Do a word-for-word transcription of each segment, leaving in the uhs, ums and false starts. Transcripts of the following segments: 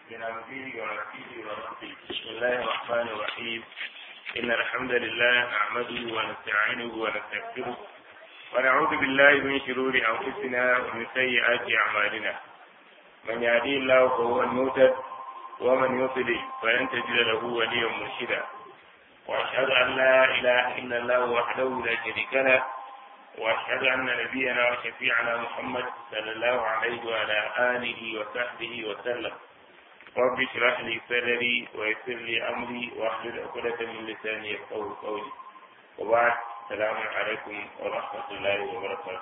من أمره ونفسه ونفسه. بسم الله الرحمن الرحيم. إن الحمد لله نحمده ونستعينه ونستغفره ونعوذ بالله من شرور أنفسنا ومن سيئات أعمالنا. من يهدي الله فهو المهتد ومن يضلل فلن تجد له وليا مرشدا. وأشهد أن لا إله إلا الله وحده لا شريك له وأشهد أن نبينا وشفيعنا محمد صلى الله عليه وعلى آله وصحبه وسلم. رب اشرح لي صدري ويسر لي أمري واحلل عقدة من لساني يفقهوا قولي. وبعد السلام عليكم ورحمة الله وبركاته.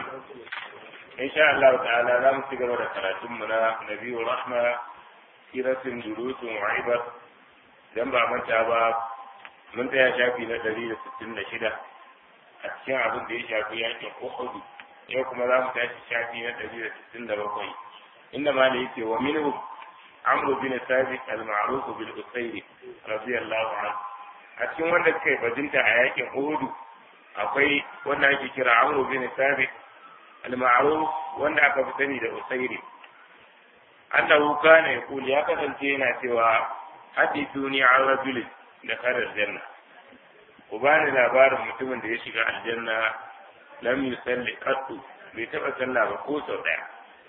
إن شاء الله تعالى لا مستقبل ثلاثمنا نبي الرحمة سيرة دروس وعبر جنب من شابه من تيا شافي لدليل ستين شدة a cikin abin da ya shafi yakin Uhud. Yau kuma za mu tashi shafi na ɗari da sittin da bakwai inda ma yake wa minhu Amr bin Thabit al-ma'ruf bil Usayr radiyallahu anhu. A cikin wanda suka yi bajinta a yakin Uhud akwai wanda ake kira Amr bin Thabit al-ma'ruf wanda aka fi sani da Usayr. Annahu kana yaqul ya kasance yana cewa hadithuni an rajulin da karar janna. ku bani labarin mutumin da ya shiga aljanna lam yusalli qattu bai taba sallah ba ko sau daya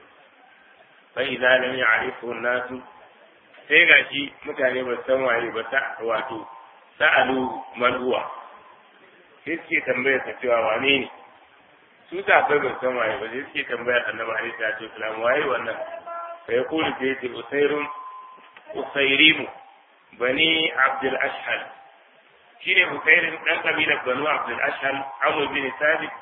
fa idza lam ya'rifu an-nas sai gashi mutane ba san waye ba ta wato sa'alu man huwa sai suke tambaya ta cewa wane ne su ta ba san waye ba sai suke tambaya annabi alaihi salatu wasallam waye wannan fa yaqulu sai ce usairun usairimu bani abdul ashhal shine Bukairin dan kabilar Banu Abdul Ashhal Amr bin Thabit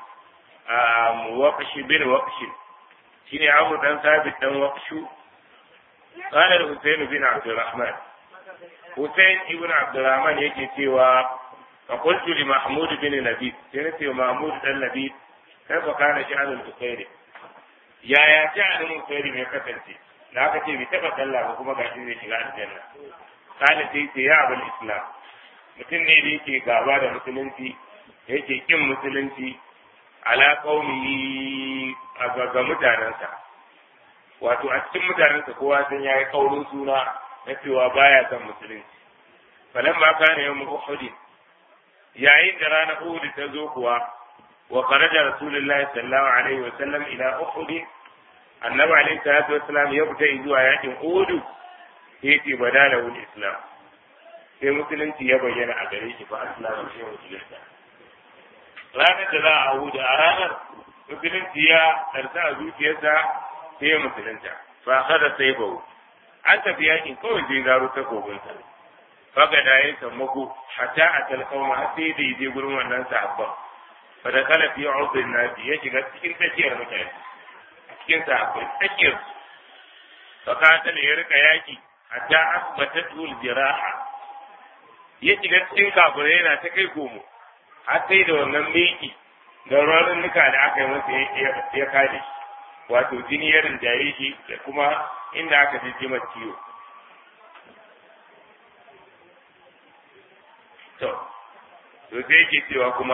Waqsh bin Waqsh shine Amr dan Thabit dan Waqshu qala Husayn bin Abdul Rahman Husayn ibn Abdul Rahman yake cewa fa qultu li Mahmud bin Labid sai ce Mahmud dan Labid kai fa kana sha'anul Bukairi ya ya sha'anul Bukairi ne kasance da aka ce bi taba sallah ba kuma gashi zai shiga aljanna kana sai ce ya abul Islam mutum ne da yake gaba da musulunci yake kin musulunci ala qaumihi ga mutanensa wato a cikin mutanensa kowa sun yayi kaurin suna na cewa baya son musulunci falan ma kana yawm uhud yayin da ranar uhud ta zo kuwa wa kharaja rasulullahi sallallahu alaihi wa sallam ila uhud annabi alaihi salatu wasallam ya fita zuwa yakin uhud yake badala wal islam sai musulunci ya bayyana a gare shi fa aslamu sai musulunta ranar da za a huda a ranar musulunci ya tarsa a zuciyarsa sai musulunta fa kada sai bawo an tafi yakin kawai zai garo ta kogonsa faga da ya sammako hatta a talkauma har sai da je gurin wannan sahabban fa da kala fi udin nasi ya shiga cikin tsakiyar mutane cikin sahabbai tsakiyar fa ka ta ya rika yaki hatta asbatatul jiraha ya shiga cikin kafirai yana ta kai komo har sai da wannan miki da ranar nuka da aka yi masa ya kare shi wato jini ya rinjaye shi da kuma inda aka ji jimar ciwo to to sai yake cewa kuma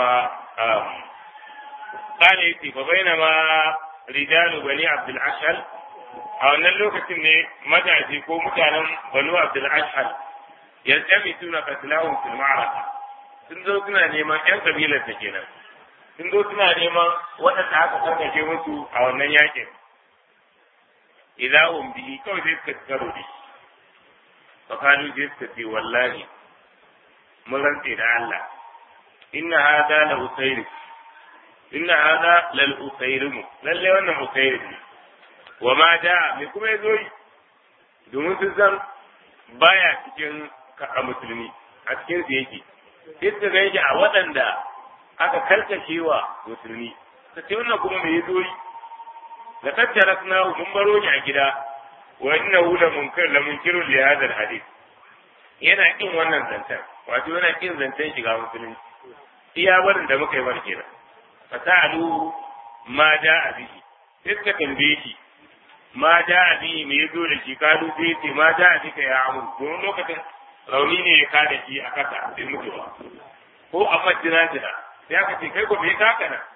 kane yake fa baina ma rijalu bani abdul ashal a wannan lokacin ne matashi ko mutanen banu abdul ashal yaltamisuna qatlahum fil ma'araka sun zo suna neman yan kabilar ta kenan sun zo suna neman waɗanda aka karkace musu a wannan yakin idahum bihi kawai sai suka karo da shi fakalu sai suka ce wallahi mun rantse da Allah inna hada la usayr inna hada lal usayrimu lalle wannan usayr ne wa ma da me kuma yazo yi domin sun san baya cikin a musulmi a cikin su yake sai su ga yake a waɗanda aka karkace wa musulmi ta ce wannan kuma mai zo yi da tattara suna mun baro ni a gida wa inna hu la munkar la munkiru li hadha al hadith yana kin wannan zantan wato yana kin zantan shiga musulunci iya barin da muka yi bar kenan fasalu ma da abihi sai suka tambaye shi ma da abihi me yazo da shi kalu sai ce ma da abika ya amu don lokacin rauni ne ya kada shi a kasa sai mutuwa ko a majina jina sai aka ce kai ko bai taka na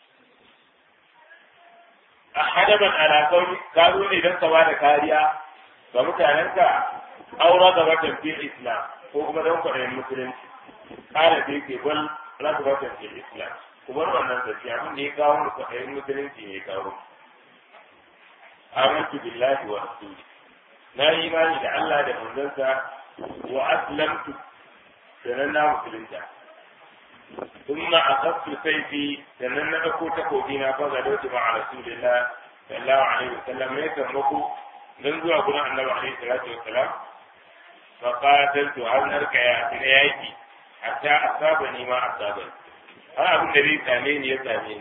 a hadaban ala kauli ka zo ne don ka bada kariya ga mutanenka aura da watan fil islam ko kuma don kwaɗayin musulunci ƙara da yake gwal rasa watan fil islam kuma wannan zaki abin da ya kawo mu kwaɗayin musulunci ne ya kawo amantu billahi wa rasuli na yi imani da Allah da manzansa wa aslamtu sanan na musulunta ثم أخذت سيفي سنن أكو تكوتينا فغدوت مع رسول الله صلى الله عليه وسلم ليس مكو من ذو أبونا النبي عليه الصلاة والسلام فقاتلت هل نركع في حتى أصابني ما أصابني ها أبو النبي ثامين يثامين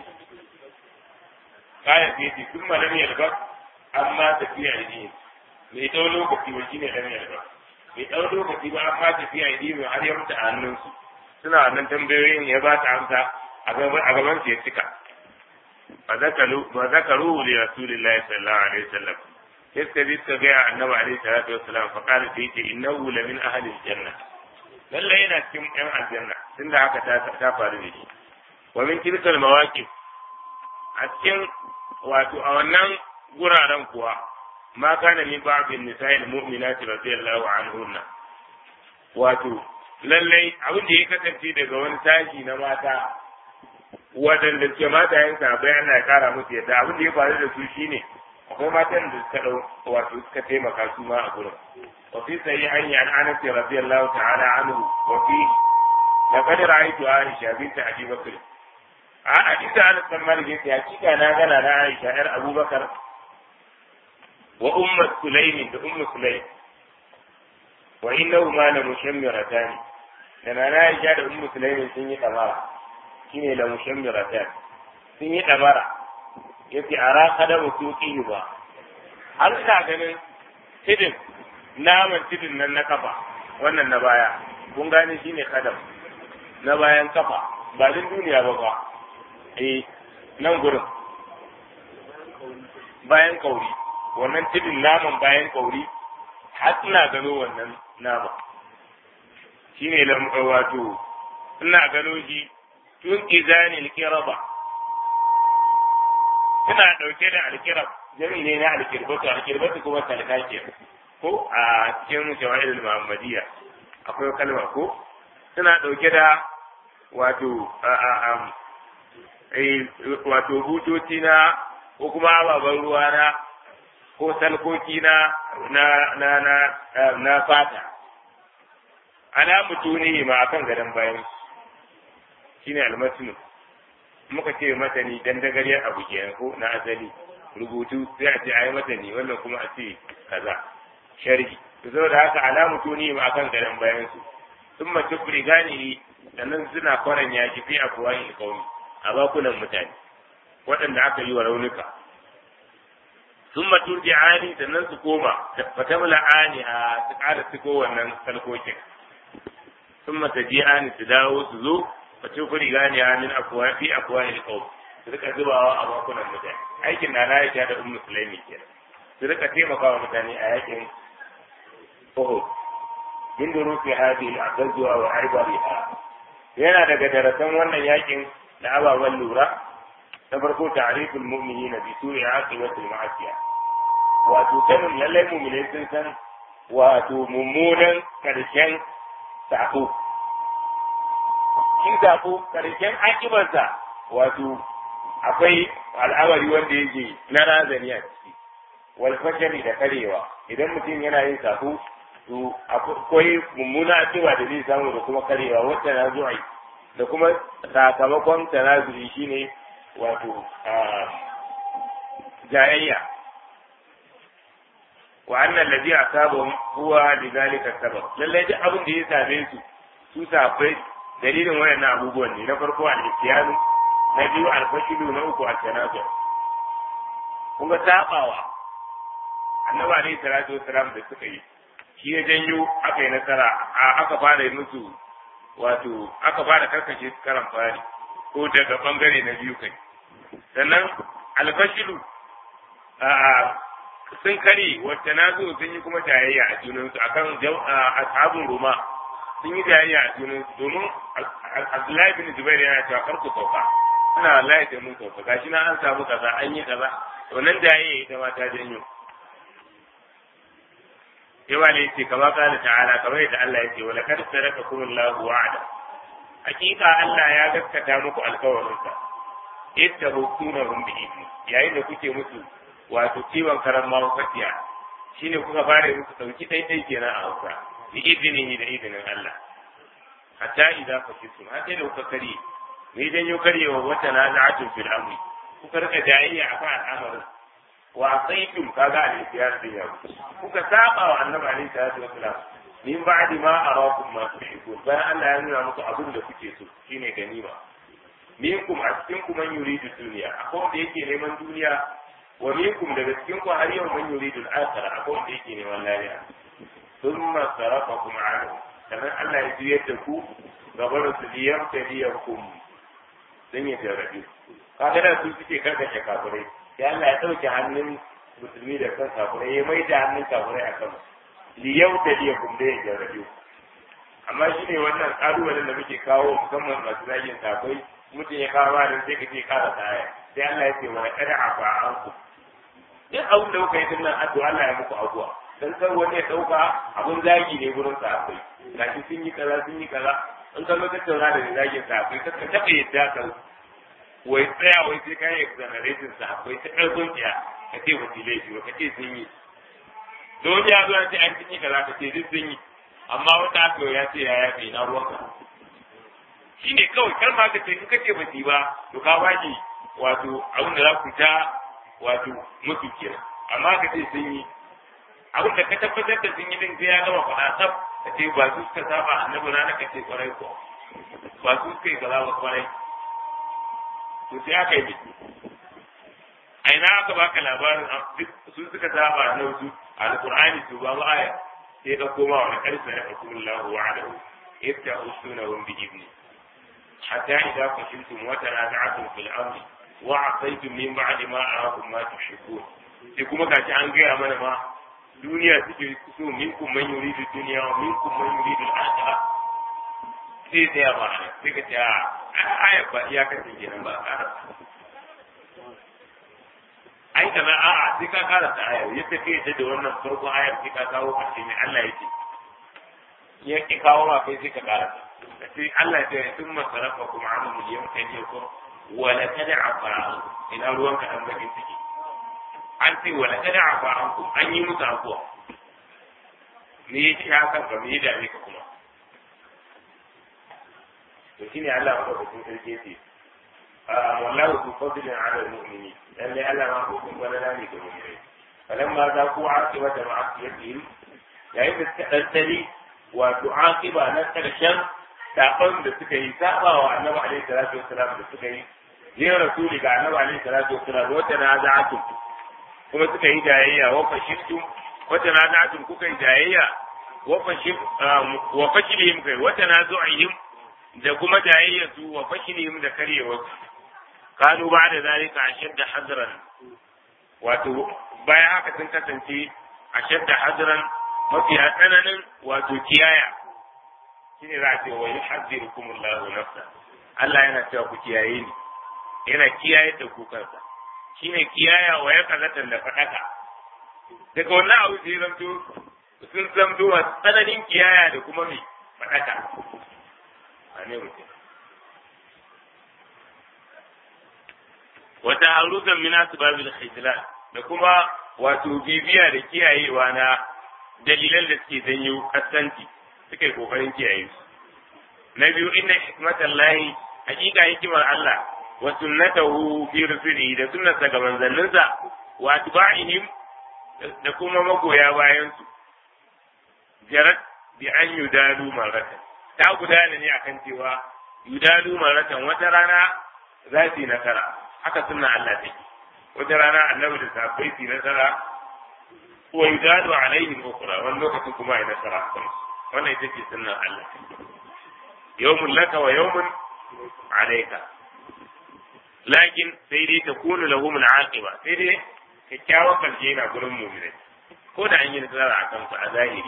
قال فيتي ثم لم يلبث أما تفيع الدين mai ɗau lokaci ba shi ne ɗan yarda mai ɗau lokaci ba amma tafiya yi mai har ya mutu a hannunsu suna nan tambayoyin ya ba ta amsa a gaban su ya cika ba zakaru li rasulillahi sallallahu alaihi wasallam sai suka bi suka gaya annabi alaihi salatu wassalam fa qala sai ce innahu la min ahli aljanna lalle yana cikin ɗan aljanna tunda haka ta ta faru da shi wa min tilkal mawaqif a cikin wato a wannan guraren kuwa ma kana min ba'dhin nisa'il mu'minati radiyallahu anhunna wato lallai abin da ya kasance daga wani tashi na mata waɗanda suke mata yin sabai ana kara musu yadda abin da ya faru da su shine akwai matan da suka dau wato suka taimaka su ma a gurin wa fi sayyi an yi an anas radiyallahu ta'ala anhu wa fi laqad ra'aytu Aisha bint Abi Bakr a hadisi Anas bin Malik ya hakika na gana na Aisha yar Abubakar wa ummu Sulaym da ummu Sulaym wa innahuma la mushammiratan da na Aisha da ummu Sulaym sun yi dabara shine la mushammiratan sun yi dabara yace ara kada mutuki ba har ina ganin tidin naman tidin nan na kafa wannan na baya kun gane shine kadam na bayan kafa ba din duniya ba ba eh nan gurin bayan kauri wannan tidin naman bayan kauri har ina gano wannan nama shine wato ina gano shi tun izani alkiraba ina dauke da alkirab jami ne na alkirbatu alkirbatu kuma talkake ko a cikin shawahidul muhammadiyya akwai kalma ko ina dauke da wato eh wato butoci na ko kuma ababen ruwa na ko salkoki na na na na na fata ana mutune ma akan gadan bayan shine almasnu muka ce matani dan dagariyar abu kenan ko na asali rubutu sai a ce ayi matani wannan kuma a ce kaza sharhi to saboda haka alamu tuni ma akan gadan bayan su thumma tubrigani sannan suna kwaran yaki fi afwahi qaumi a bakunan mutane waɗanda aka yi wa raunuka thumma turji'ani sannan su koma fatamla ani a su ƙara su ko wannan salkokin thumma taji'ani su dawo su zo wace kuri gane ya min akwa fi akwa ne kau su rika zubawa a bakunan mutane aikin na na yake da ummu sulaimi ke su rika taimakawa mutane a yakin Uhud min durufi hadhihi al-aqdwa wa ibariha yana daga darasan wannan yakin da ababan lura na farko ta'riful mu'minina bi su'i aqibatil ma'asiya wato sanin lallai mu'minai sun san wato mummunan karshen sako shi zaɓo ƙarshen akibarsa wato akwai al'amari wanda yake na razani a ciki wal fashari da karewa idan mutum yana yin sako to akwai mummuna akiba da zai samu da kuma karewa wacce na zuwa da kuma sakamakon tanazuri shine wato jayayya wa annal ladhi asabahum huwa lidhalika sabab lallai duk abin da ya same su su safai dalilin wayannan abubuwan ne na farko al-isyanu na biyu al-fashilu na uku al-tanazur kun ga sabawa annabi alayhi salatu wassalam da suka yi shi ya janyo aka yi nasara aka fara musu wato aka fara karkashe su karan fari ko daga bangare na biyu kai sannan al-fashilu sun kare wata nazo sun yi kuma tayayya a junansu akan ashabun ruma sun yi jayayya a junan domin Abdullahi bin Zubair yana cewa kar ku sauka ina wallahi sai mun sauka gashi na an samu kaza an yi kaza to nan jayayya ita ma ta janyo yawa ne yace kama kana ta'ala kamar yadda Allah yake wala kad sarakakum Allahu wa'ada hakika Allah ya gaskata muku alƙawarinsa idda rukunahum bi idni yayin da kuke musu wato ciwon karan mawukaciya shine kuka fara musu sauki dai dai kenan a hausa bi idnihi da idnin Allah hatta idan fashitum hatta da kuka kare ne dan yo karewa wata naza'atun fil amri kuka rika jayayya akan al'amarin wa asaitum kaga al-ikhtiyar din yau kuka saba wa annabi alaihi salatu wasalam min ba'di ma arakum ma tuhibbun bayan Allah ya nuna muku abin da kuke so shine ganima minkum a cikin ku man yuridu duniya akwai wanda yake neman duniya wa minkum daga cikin ku har yau man yuridu al-akhirah akwai wanda yake neman lafiya thumma sarafakum anhu sannan Allah ya juyar da ku gabar su liyam taliyakum dan ya jarabe kaga da su suke karkashe kafirai ya Allah ya dauke hannun musulmi da kan kafirai ya mai da hannun kafirai akan liyam taliyakum da ya jarabe amma shine wannan kalubalen da muke kawo musamman masu zagin kafai mutum ya kawo da sai ka ce kara tsaya sai Allah ya ce wa kada afa anku duk abin da kuka yi dinnan addu'a Allah ya muku abuwa dan kar wani ya dauka abun zagi ne gurin sa akwai gashi sun yi kaza sun yi kaza in ka zo tattauna da zagin sa akwai ka taɓa yadda ka wai tsaya wai sai ka yi exoneration sa akwai ta ƙarfin tsiya ka ce ba tilai shi ba ka ce sun yi don ya zo ya ce an yi kaza ka ce duk sun yi amma wata aka ya ce ya yafe na ruwanka shi ne kawai kar ma ka ce in kace ba ba to ka baki wato abin da za ku ta wato musu kenan amma ka ce sun yi abin da ka tabbatar da sun yi din sai ya gama faɗa tsaf ka ce ba su suka saba annabi na ka ce kwarai ko ba su suka yi kaza ba kwarai to sai aka yi a ina aka baka labarin su suka saba annabi su a alqur'ani to ba mu aya sai ka koma wa karsa ya hukumullahu wa'adahu yasta'usunahum bi ibni حتى إذا فشلتم وتنازعتم في الأمر وعصيتم من بعد ما أراكم ما تحبون لكم كاش أن غير من ما دنيا تجري كسو منكم من يريد الدنيا ومنكم من يريد الآخرة sai ta yaba sai ka ce a aya ba iya ka tinge nan ba ƙara ai da na a'a sai ka ƙara ta aya yadda kai da wannan farko ayar sai ka kawo ƙarshe ne Allah yake ya ki kawo ma kai sai ka ƙara sai Allah ya ce sun masarafa kuma an miliyan kai ne ko wala kada afa ina ruwan ka dan bakin ciki an ce wala kada afa an ku an yi musu afuwa me yake haka ba me da ne ka kuma to shine Allah ya ba ku sarki ce wallahu zu fadlin ala almu'minin lalle Allah ma ku kun wala ne ga mu'mini falamma za ku aqiba da ma'asiyatihim yayin da suka daddali wato aqiba na karshen saƙon da suka yi sabawa annabi alaihi salatu wassalam da suka yi ne rasuli ga annabi alaihi salatu wassalam wata naza'atu kuma suka yi jayayya wa fashiltum wata naza'atu kuka yi jayayya wa fashil wa fashilihim kai wata nazu'ihim da kuma jayayya su wa fashilihim da karewa kanu ba da zalika ashadda hadran wato bayan haka sun kasance ashadda hadran mafi tsananin wato kiyaya shine za a ce wa yuhaddirukum Allahu nafsa Allah yana cewa ku kiyaye ni yana kiyaye da ku kansa shine kiyaya wa yaqazatan da fadaka daga wannan abu sai zanto sun zamto wa tsananin kiyaya da kuma mai fadaka ane mutum wata harukan min asbabil khidlan da kuma wato bibiya da kiyayewa na dalilan da suke janyo kasanci suka yi kokarin kiyaye su na biyu inna hikmatan lahi hakika hikimar Allah wa sunnatahu fi rusulihi da sunnarsa ga manzanninsa wa atba'ihim da kuma magoya bayan su jarat bi an yudalu maratan ta gudana ne akan cewa yudalu maratan wata rana za su yi nasara haka sunna Allah take wata rana annabi da sahabbai su yi nasara wa yudalu alaihim ukhra wani lokacin kuma ya nasara kansu wannan ita ce sunnan Allah yawmun laka wa yawmun alayka lakin sai dai ta kunu lahum al-aqiba sai dai kyakkyawan karshe yana gurin mu'minai ko da an yi nasara a kansu a zahiri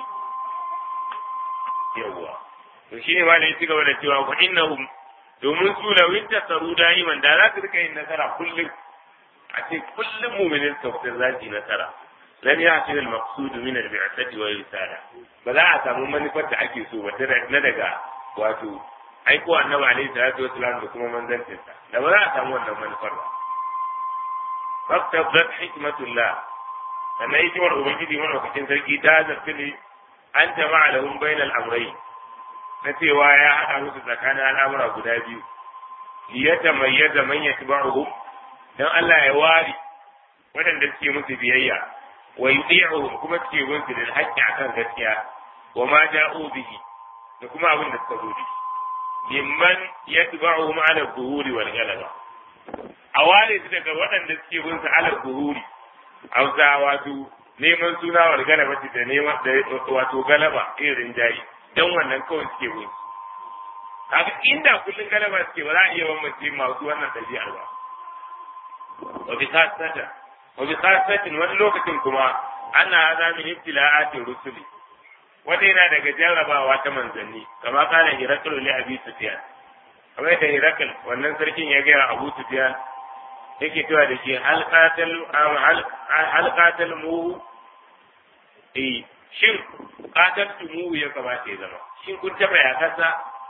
yawwa to shine ma da yake gaba da cewa wa innahum domin su la winta saru da'iman da za su rika yin nasara kullum a ce kullum mu'minin su za su yi nasara lam ya'til al-maqsud min al-bi'thati wa risala ba za a samu manufar da ake so wata na daga wato aiko annabi alaihi salatu wasallam da kuma manzancinsa da ba za a samu wannan manufar ba faktabbat hikmatullah sannan hikimar ubangiji madaukakin sarki ta zarfi ne an jama'a lahum bainal amrayn na cewa ya haɗa musu tsakanin al'amura guda biyu liyatamayyaza man yatba'uhum dan Allah ya ware waɗanda suke musu biyayya wa yuti'uhum kuma suke bin su da haƙƙi akan gaskiya wa ma ja'u bihi da kuma abin da suka zo da mimman yatba'uhum ala dhuhuri wal galaba a ware su daga waɗanda suke bin su ala dhuhuri hausa wato neman suna wal galaba da neman wato galaba irin jayi dan wannan kawai suke bin su kaga inda kullun galaba suke ba za a iya bambance masu wannan ɗabi'ar ba wa bi khasata wa bi khasatin wani lokacin kuma ana hada min ibtila'ati rusuli wanda yana daga jarrabawa ta manzanni kama kana hirakul li abi sufyan kamar da hirakul wannan sarkin ya gaya abu sufyan yake cewa da shi halqatal halqatal mu eh shin qataltu mu ya kamata ya zama shin kun taba yakarsa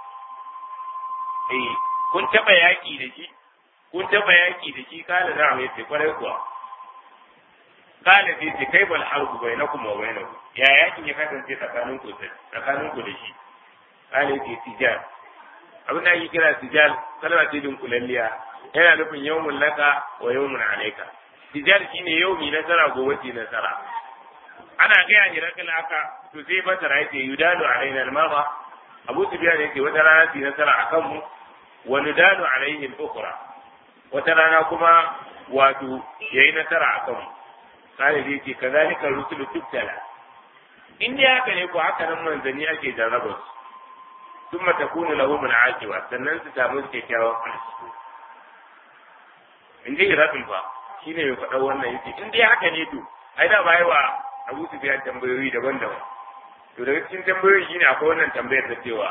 eh kun taba yaki da shi kun taba yaki da shi kala da mai ce kwarai kuwa kala fi ce kai bal harbu bainakum wa bainakum ya yakin ya kasance tsakanin ku tsakanin ku da shi kala fi tijal abin da ake kira tijal kalma ce din kulalliya yana nufin yawmun laka wa yawmun alayka tijal shine yawmi nasara gobe ce nasara ana gaya ni rakal haka to sai ba ta rayi yudalu alaina al-maza abu sufyan yake wata rana ce nasara akan mu wa nudalu alaihi al-ukhra wata rana kuma wato yayi nasara akan mu sai dai ce kazalika rusulu tubtala in dai haka ne ko haka nan manzanni ake jarraba su thumma takunu lahum al-aqiba sannan su samu kyakkyawan ƙarshe in dai rasul fa shine ya faɗa wannan yace in dai haka ne to ai da bai wa Abu Sufyan tambayoyi daban-daban to daga cikin tambayoyi shine akwai wannan tambayar da cewa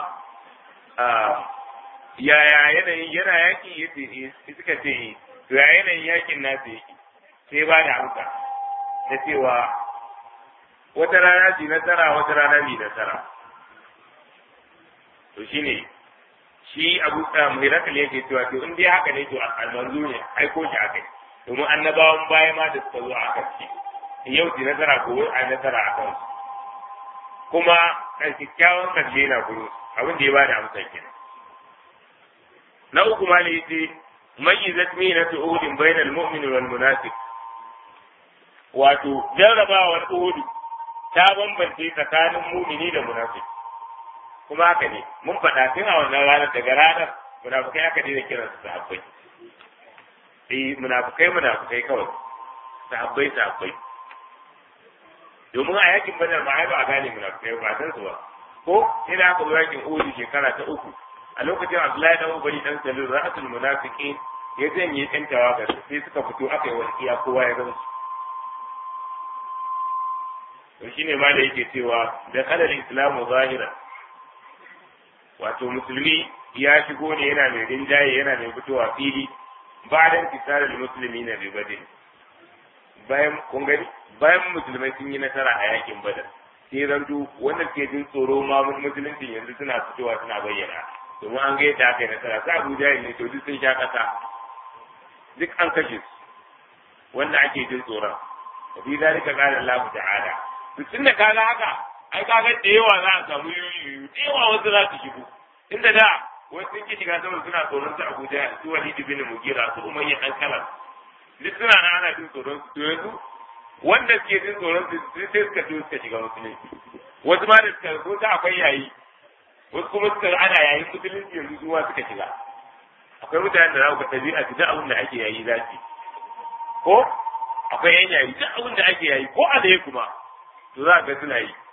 yaya yanayin yana yaki yace suka ce to ya yanayin yakin nasu yake sai ba da amsa da cewa wata rana ci nasara wata rana bi nasara to shine shi Abu Muhirakal yake cewa to in dai haka ne to almanzu ne aiko shi akai domin annabawan baya ma da suka zo a kace yau ci nasara ko a nasara a kansu kuma kyakkyawan karshe na gudu abin da ya bada amsa kenan na uku ma ne yace mayyizat minatu uhudin bainal mu'min wal munafiq wato jarrabawar uhud ta bambance tsakanin mu'mini da munafiq kuma haka ne mun faɗa tun a wannan ranar daga ranar munafikai aka daina kiran su sahabbai eh munafikai munafikai kawai sahabbai sahabbai domin a yakin badar ba ai ba a gane munafikai ba san su ba ko sai da aka zo yakin uhud shekara ta uku a lokacin Abdullahi dan Ubay dan Salul ra'atul munafiqin ya janye kan tawaga sai suka fito aka yi wasiya kowa ya gamsu to shine ma da yake cewa da kalal islamu zahira wato musulmi ya shigo ne yana mai rinjaye yana mai fitowa fili bayan kisarar musulmi na bi badin bayan kun gani bayan musulmai sun yi nasara a yakin badar sai randu wanda ke jin tsoro ma musulunci yanzu suna fitowa suna bayyana domin an ga yadda aka yi nasara sa Abu Jahil ne to duk sun sha kasa duk an kashe su wanda ake jin tsoron wa fi zalika qala Allah ta'ala duk tunda kaga haka ai kaga da yawa za a samu yuyu da yawa wasu za su shigo inda da wasu sun ki shiga saboda suna tsoron su Abu Jahil su Walid bin Mughira su Umayya dan Khalaf duk suna na ana jin tsoron su to yanzu wanda suke jin tsoron su sai suka to suka shiga musulunci wasu ma da suka ko ta akwai yayi wasu kuma suka ana yayin musulunci yanzu zuwa suka shiga akwai mutanen da za ku tabi'a duk abin da ake yayi za su ko akwai yan yayi duk abin da ake yayi ko a dai kuma to za ga suna yi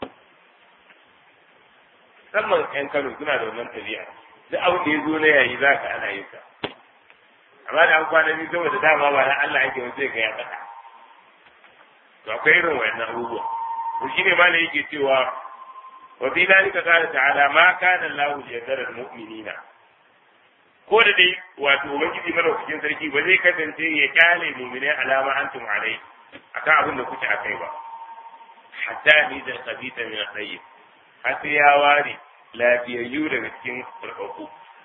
musamman yan Kano suna da wannan tabi'a duk abin da ya zo na yayi za ka ana yin sa amma da an kwana biyu saboda dama ba na Allah yake wani sai ga ya faɗa to akwai irin wannan abubuwa to shine ma ne yake cewa wa fi dalika qala ta'ala ma kana Allahu liyadhara al-mu'minina ko da dai wato ubangiji madaukakin sarki ba zai kasance ya kyale mu'minai alama antum alai akan abin da kuke akai ba hatta ni da khabita min tayyib har sai ya ware lafiyayyu daga cikin farfaku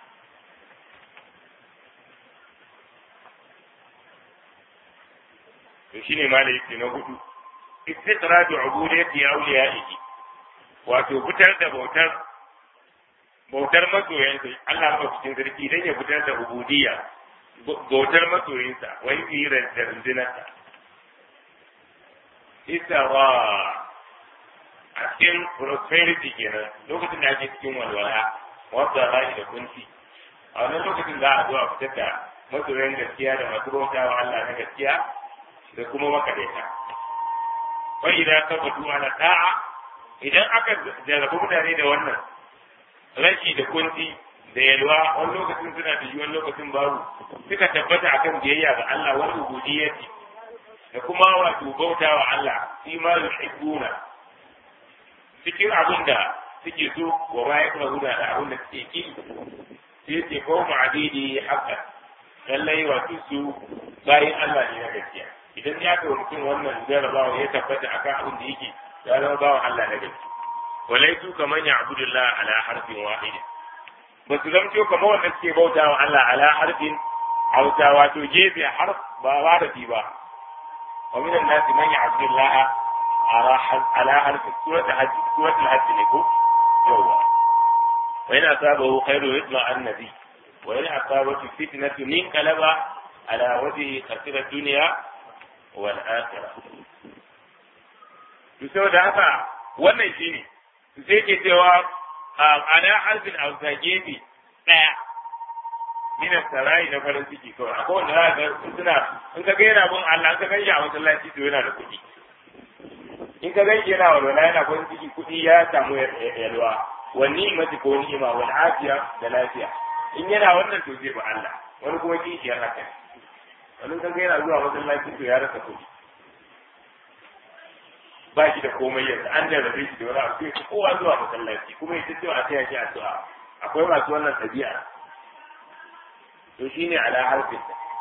to shine malai ce na hudu istiqraju ubudiyyati awliyaihi wato fitar da bautar bautar masoyansa Allah ba cikin sarki dan ya fitar da ubudiyya bautar masoyinsa wai irin da rundunarsa isara a cikin prosperity kenan lokacin da ake cikin walwala wanda rai da kunci a wannan lokacin za a zo a fitar da masoyan gaskiya da masu bautawa Allah na gaskiya da kuma makadaita wa idan ka fadu ala da'a idan aka jarabu mutane da wannan rashi da kunci da yalwa wani lokacin suna da shi wani lokacin babu suka tabbata akan biyayya ga Allah wani ubudiyyati da kuma wato bauta wa Allah fi ma yuhibbuna cikin abin da suke so wa ma yakrahu da abin da suke ki sai ce ko ma'adidi haka lallai wato su bayan Allah ne na gaskiya idan ya ga mutum wannan jarabawa ya tabbata akan abin da yake ya zama bawan Allah na gaskiya walaitu kaman ya'budullah ala harfin wahid ba su zamto kamar wanda suke bauta wa Allah ala harfin hausa wato gefe harf ba wadafi ba wa min an-nasi man ya'budullah ala harfin surat al-hajj surat al-hajj ne ko yawa wa in asabahu khairu yutma an-nabi wa in asabatu fitnatu min qalaba ala wajhi khasira dunya wal akhirah to saboda haka wannan shine sai ke cewa ana harfin hausa gefe ɗaya mina sarai na farin ciki kawai akwai wanda za ga suna in ka ga yana bin Allah in ka gan shi a masallaci to yana da kuɗi in ka gan shi yana walwala yana farin ciki kuɗi ya samu yalwa wani mace ko ni'ima wal afiya da lafiya in yana wannan to zai ba Allah wani kuma kishiyar haka wani ka ga yana zuwa masallaci to ya rasa kuɗi ba shi da komai yanzu an da rabe shi da wani abu sai kowa zuwa masallaci kuma ita cewa a taya shi addu'a akwai masu wannan tabi'a to shine ala harfin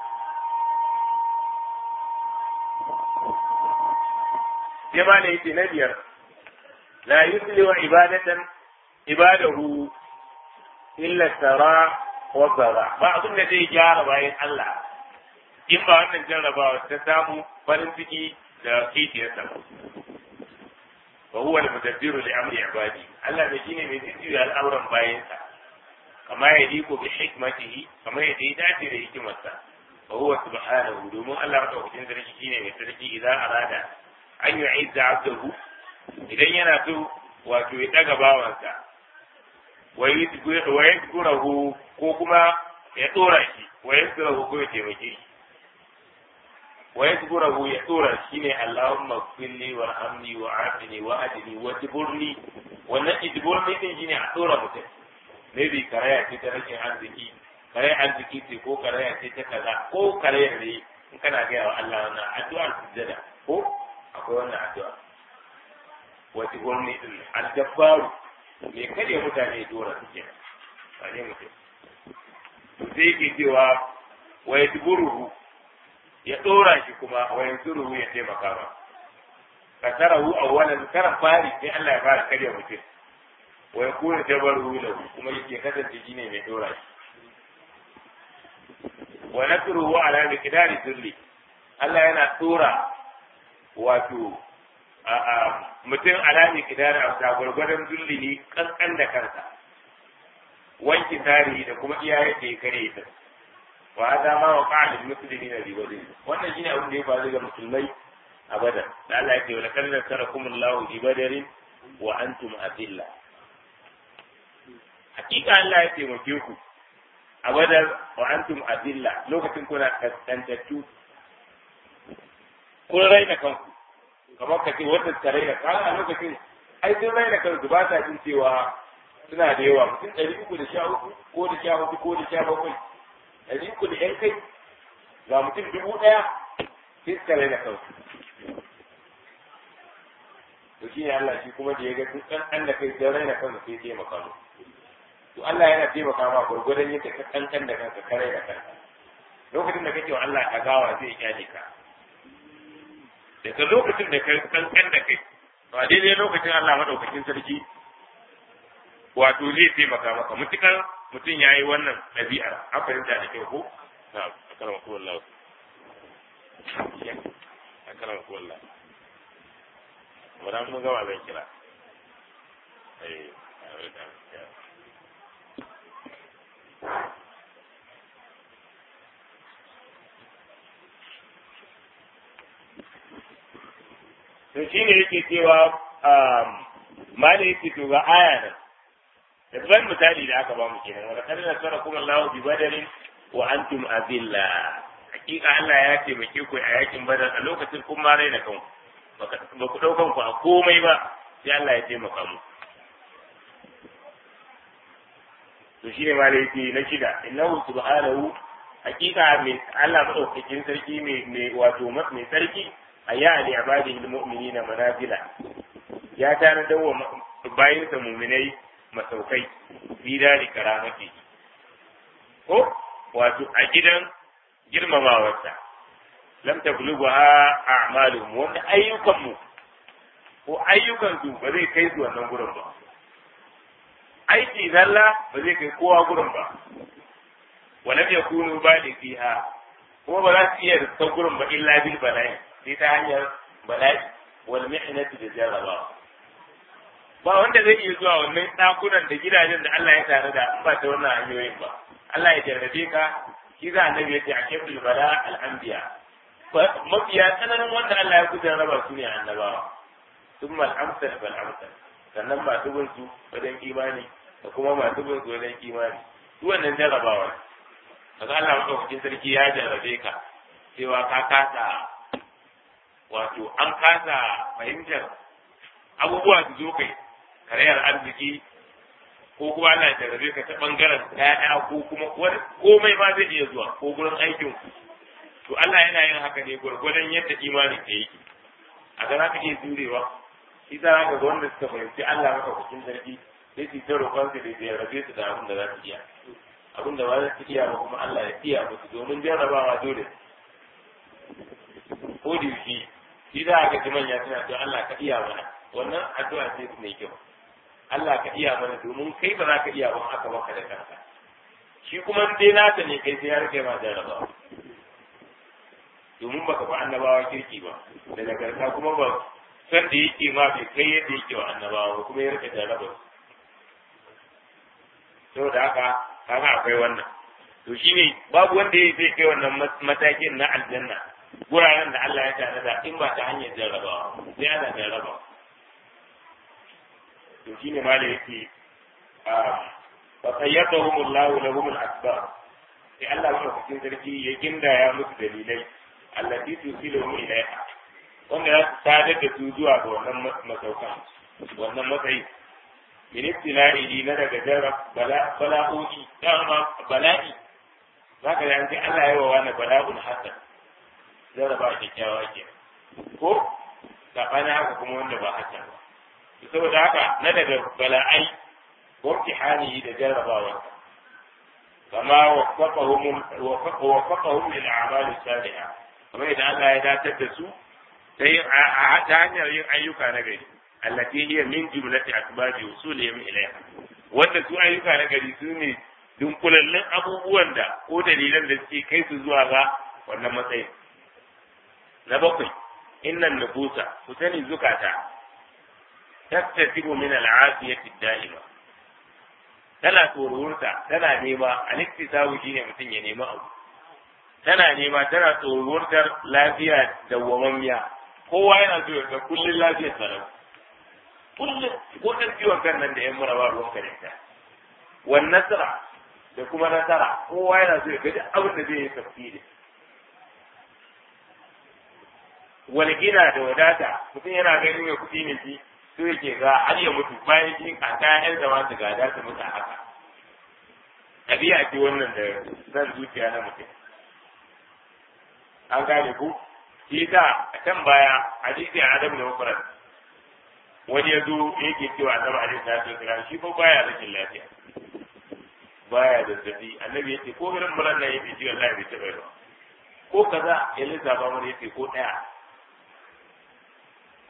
sai ma ne yake na biyar la yuslihu ibadatan ibadahu illa tara wa tara ba abin da zai gyara bayan Allah in ba wannan jarrabawa ta samu farin ciki da kishiyarsa وهو المدبر لأمر عباده الله بجيني من تسير الأمر باينسا كما يليق بحكمته كما يديدات لحكمته وهو سبحانه دوم الله رب جيني من تركي إذا أراد أن يعز عبده إذا ينسو وتويتك باوانسا ويذكره كوكما يطورش ويذكره كويتي مجيش ويذكره يذكر شيني اللهم اغفر لي وارحمني وعافني واهدني واجبرني wannan ijburni din shine a tsora mutum maybe karaya ce ta rashin arziki karaya arziki ce ko karaya ce ta kaza ko karaya ne in kana ga wa Allah wannan addu'ar sujjada ko akwai wannan addu'a wata gurni din al-jabbaru me kade mutane dora suke ba ne mutum sai ke cewa wa yadburuhu ya ɗora shi kuma wa yansuruhu ya taimaka ba kasarahu awwalan karan fari sai Allah ya fara karya mutum wa yakunu jabaruhu lahu kuma yake kasance shi ne mai ɗora shi wa nasruhu ala miqdari dhulli Allah yana ɗora wato a a mutum ala miqdari a gurgurdan dhulli ne kankan da kansa wanki tarihi da kuma iyaye da ya kare ta wa hada ma waqa'a lil muslimina bi badr wannan shine abin da ya faru ga musulmai a badar da Allah ya ce wa kana karakumullahu bi badrin wa antum adilla hakika Allah ya taimake ku a badar wa antum adilla lokacin kuna kaskantattu kun raina kanku kamar ka ce wanda ka raina kanka a lokacin ai sun raina kanku ba sa jin cewa suna da yawa mutum ɗari uku da sha uku ko da sha hudu ko da sha bakwai ɗari uku da ƴan kai ga mutum dubu ɗaya sai suka raina kansu to shi ne Allah shi kuma da ya ga duk ɗan da kai sai raina kansu sai taimaka mu to Allah yana taimaka ma gurgurdan yadda ka kankan da kanka ka raina kanka lokacin da kake wa Allah ka gawa zai kyale ka daga lokacin da kai kankan da kai to a daidai lokacin Allah madaukakin sarki wato zai taimaka maka mutukar mutum ya yi wannan ɗabi'ar an fahimta da kyau ko na akalama ko wallahu akalama ko wallahu wannan mun gama zan kira eh to shine yake cewa mali yake to ga aya nan da ban misali da aka ba mu kenan wala kana nasarakum Allahu bi badarin wa antum azilla hakika Allah ya taimake ku a yakin badar a lokacin kun ma raina kanku ba ku daukan ku a komai ba sai Allah ya taimaka mu to shine mali yake na shida innahu subhanahu hakika mai Allah madaukakin sarki mai wato mai sarki ayya li ibadihi almu'minina manazila ya tana dawo bayin sa mu'minai masaukai bida da karamati ko wato a gidan girmamawarsa lam tablugha a'maluhum wanda ayyukan mu ko ayyukan su ba zai kai su wannan gurin ba aiki zalla ba zai kai kowa gurin ba walam yakunu balighiha ko ba za su iya da gurin ba illa bil bala'i sai ta hanyar bala'i wal mihnati da jarrabawa ba wanda zai iya zuwa wannan ɗakunan da gidajen da Allah ya tare da ba ta wannan hanyoyin ba Allah ya jarrabe ka shi za annabi ya ce a kebul bala al-anbiya mafiya tsananin wanda Allah ya kusa raba su ne annabawa thumma al-amsal fal amsal sannan masu bin su wajen imani da kuma masu bin su wajen imani su wannan jarrabawa kaga Allah madaukakin sarki ya jarrabe ka cewa ka kasa wato an kasa fahimtar abubuwa su zo kai karayar arziki ko kuma ana jarrabe ka ta bangaren ƴaƴa ko kuma komai ma zai iya zuwa ko gurin aikin to Allah yana yin haka ne gwargwadon yadda imani ka yi a ga zaka iya jurewa shi za ka ga wanda suka fahimci Allah maka cikin sarki sai su ta roƙon su da jarrabe su da abin da za su iya abin da ba za su iya ba kuma Allah ya iya musu domin jarrabawa dole ko da shi shi za ka ji manya suna cewa Allah ka iya mana wannan addu'a ce mai kyau Allah ka iya mana domin kai ba za ka iya ban haka baka da kanka shi kuma dai nata ne kai sai ya rike ma jarrabawa domin baka fa annabawa kirki ba daga karka kuma ba san da yake ma bai kai yadda yake wa annabawa kuma ya rike jarrabawa saboda haka kaga akwai wannan to shine babu wanda ya zai kai wannan matakin na aljanna guraren da Allah ya tare da in ba ta hanyar jarrabawa sai ana jarrabawa to shine ma da yake fa sayyatahum Allah lahum al-asbab sai Allah ya cikin sarki ya gindaya musu dalilai allati tusiluhum ilayha wanda ya sadar da su zuwa ga wannan masaukan wannan matsayi min ibtila'i na daga jarrab bala bala'u'i dama bala'i zaka ga an ce Allah ya wa wani bala'un hasan jarraba kyakkyawa ke ko sabana haka kuma wanda ba haka ba saboda haka na daga bala'ai ko imtihani da jarrabawa kama waffaqahum waffaqahum lil a'mal as-salihah kamar idan Allah ya datar da su sai a ta hanyar yin ayyuka na gari allati hiya min jumlati asbabi usulihim ilayha wanda su ayyuka na gari su ne dunkulallin abubuwan da ko dalilan da suke kai su zuwa ga wannan matsayin na bakwai innan nufusa ku sani zukata tattasibu min al'afiyati da'ima tana tsoruwarta tana nema al-iktisabu shine mutum ya nema abu tana nema tana tsoruwartar lafiya dawwamammiya kowa yana so ya kullun lafiyar sa kullun ko dan ciwon kan nan da yan mura ba ruwan karinta wan nasara da kuma nasara kowa yana so ya ga abin da zai yi tafsiri wani gina da wadata mutum yana ganin mai kuɗi ne shi so yake ga har ya mutu bayan shi a kayan zama su gada su mutu haka ɗabi'a ce wannan da zan zuciya na mutum an gane ku shi ta a can baya hadisi a adam da mafarar wani ya zo yake cewa annabi alaihi salatu wasalam shi ko baya rashin lafiya baya zazzabi annabi yace ko irin muran nan yake ji wallahi bai taɓa ba ko kaza ya lissafa mana yace ko ɗaya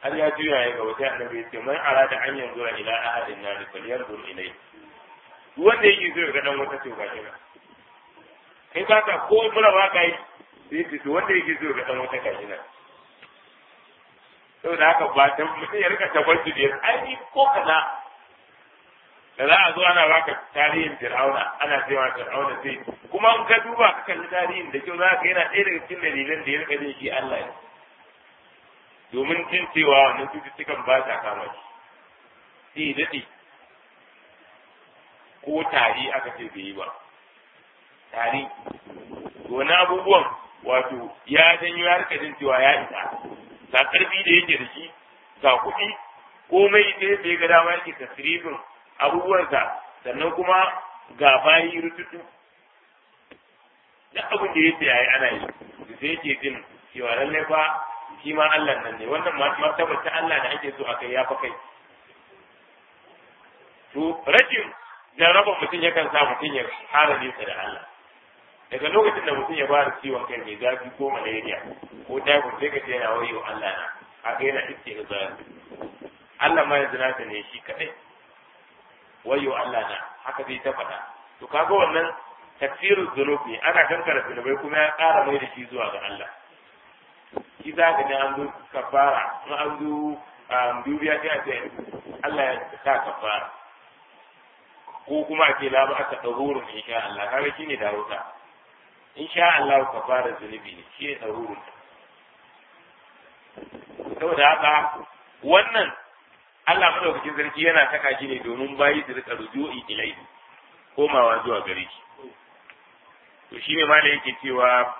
har ya juya ya ga wata annabi ya ce man arada an yanzu ila ahadin nar falyanzur ilai wanda yake so ga dan wata to gashi na kai ba ka ko mura ba kai sai to wanda yake so ga dan wata gashi na saboda haka ba ta mutum ya rika tabbaci da ai ko kaza da za a zo ana baka tarihin Fir'auna ana cewa Fir'auna sai kuma in ka duba ka kalli tarihin da kyau za ka yana ɗaya daga cikin dalilan da ya rika jin shi Allah ne domin jin cewa wannan cututtukan ba sa kama shi sai daɗe ko tari aka ce bai yi ba tari wani abubuwan wato ya janyo ya rika jin cewa ya isa ga ƙarfi da yake da shi ga kuɗi komai sai da ya ga dama yake tasirifin abubuwansa sannan kuma ga bayi rututu duk abin da yake yayi ana yi sai yake jin cewa lallai fa shi ma Allah nan ne wannan martaba ta Allah da ake so a kai ya fa kai to rashin jarraba mutum yakan sa mutum ya fara nesa da Allah daga lokacin da mutum ya fara ciwon kai mai zafi ko malaria ko typhoid sai ka ce yana wayo Allah na haka yana iske da zafi Allah ma yanzu nasa ne shi kadai wayo Allah na haka zai ta faɗa to kaga wannan tafsirul dhunub ne ana kankara zunubai kuma ya ƙara mai da shi zuwa ga Allah shi za ka ne an zo kafara in an zo dubiya sai a ce Allah ya sa kafara ko kuma ake labu aka ɗahurun insha Allah kaga shi ne dawuta insha Allah kafara zunubi ne shi ne ɗahurun saboda haka wannan Allah madaukakin sarki yana saka shi ne domin bayi su rika ruju'i ilai komawa zuwa gare shi to shine ma da yake cewa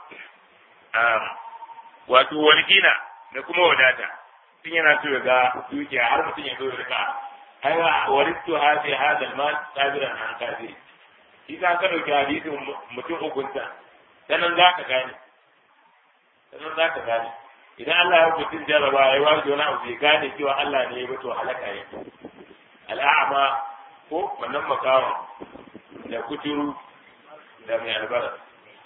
wato walgina da kuma wadata tun yana so ga dukiya har mutum ya zo da rika aiwa waristu hadi hadal mal sabiran an kafiri shi ka ka dauki hadisin mutum ukunta sanan za ka gane sanan za ka gane idan Allah ya mutum jarraba ya wato wani abu bai gane cewa Allah ne ya mutu halaka ya al'ama ko wannan makawa da kuturu da mai albara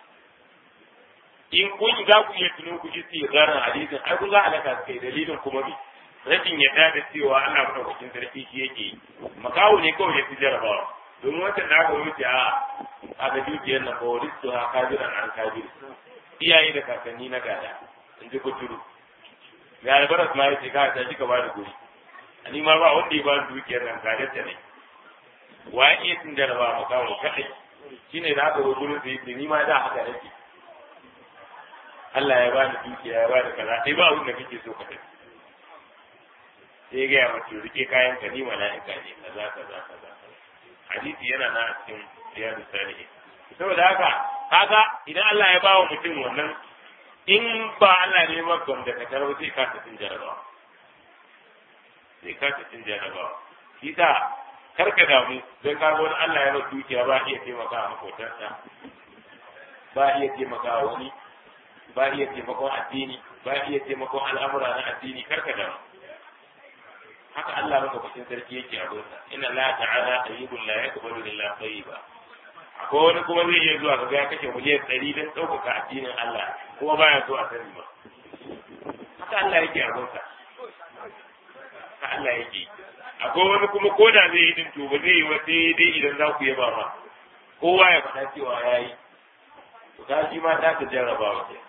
in kun za ku iya tuno ku ji tsigaran hadisin ai kun za halaka kai dalilin kuma bi rashin yadda da cewa Allah madaukakin sarki shi yake yi makawo ne kawai ya fi jarrabawa domin wata da aka wuce a a ga dukiyar na kawai su ha kajiran an kajiri iyaye da kakanni na gada in ji kuturu ga albaras ma yace ka ta ka ba da guri ani ma ba wanda ya ba dukiyar nan ga ta ne wa ya tun da ba makawo kai shine da aka zo gurin sai ni ma da haka nake Allah ya ba ni dukiya ya ba da kaza sai ba abin da kake so ka tafi sai ga ya mace rike kayan ka ni mala'ika ne kaza kaza kaza hadisi yana na cikin riyadu salihin saboda haka kaga idan Allah ya ba wa mutum wannan in ba Allah ne ma gwamnati ka tarwa sai ka tafi jarabawa sai ka tafi jarabawa shi ta karka damu don ka ga wani Allah ya ba dukiya ba iya taimaka a makotarsa ba iya taimaka wani ba iya taimakon addini ba iya taimakon al'amura na addini karka damu haka Allah maka kusin sarki yake a gurinsa inna la ta'ala tayyibun la yaqbalu illa tayyiba ko wani kuma zai iya zuwa ga ya kashe miliyan ɗari don ɗaukaka addinin Allah kuma baya so a sani ba haka Allah yake a gurinsa haka Allah yake akwai wani kuma ko da zai yi din to ba zai yi wata dai idan za ku yaba ma kowa ya faɗa cewa ya yi to ka shi ma ta ta jarrabawa ke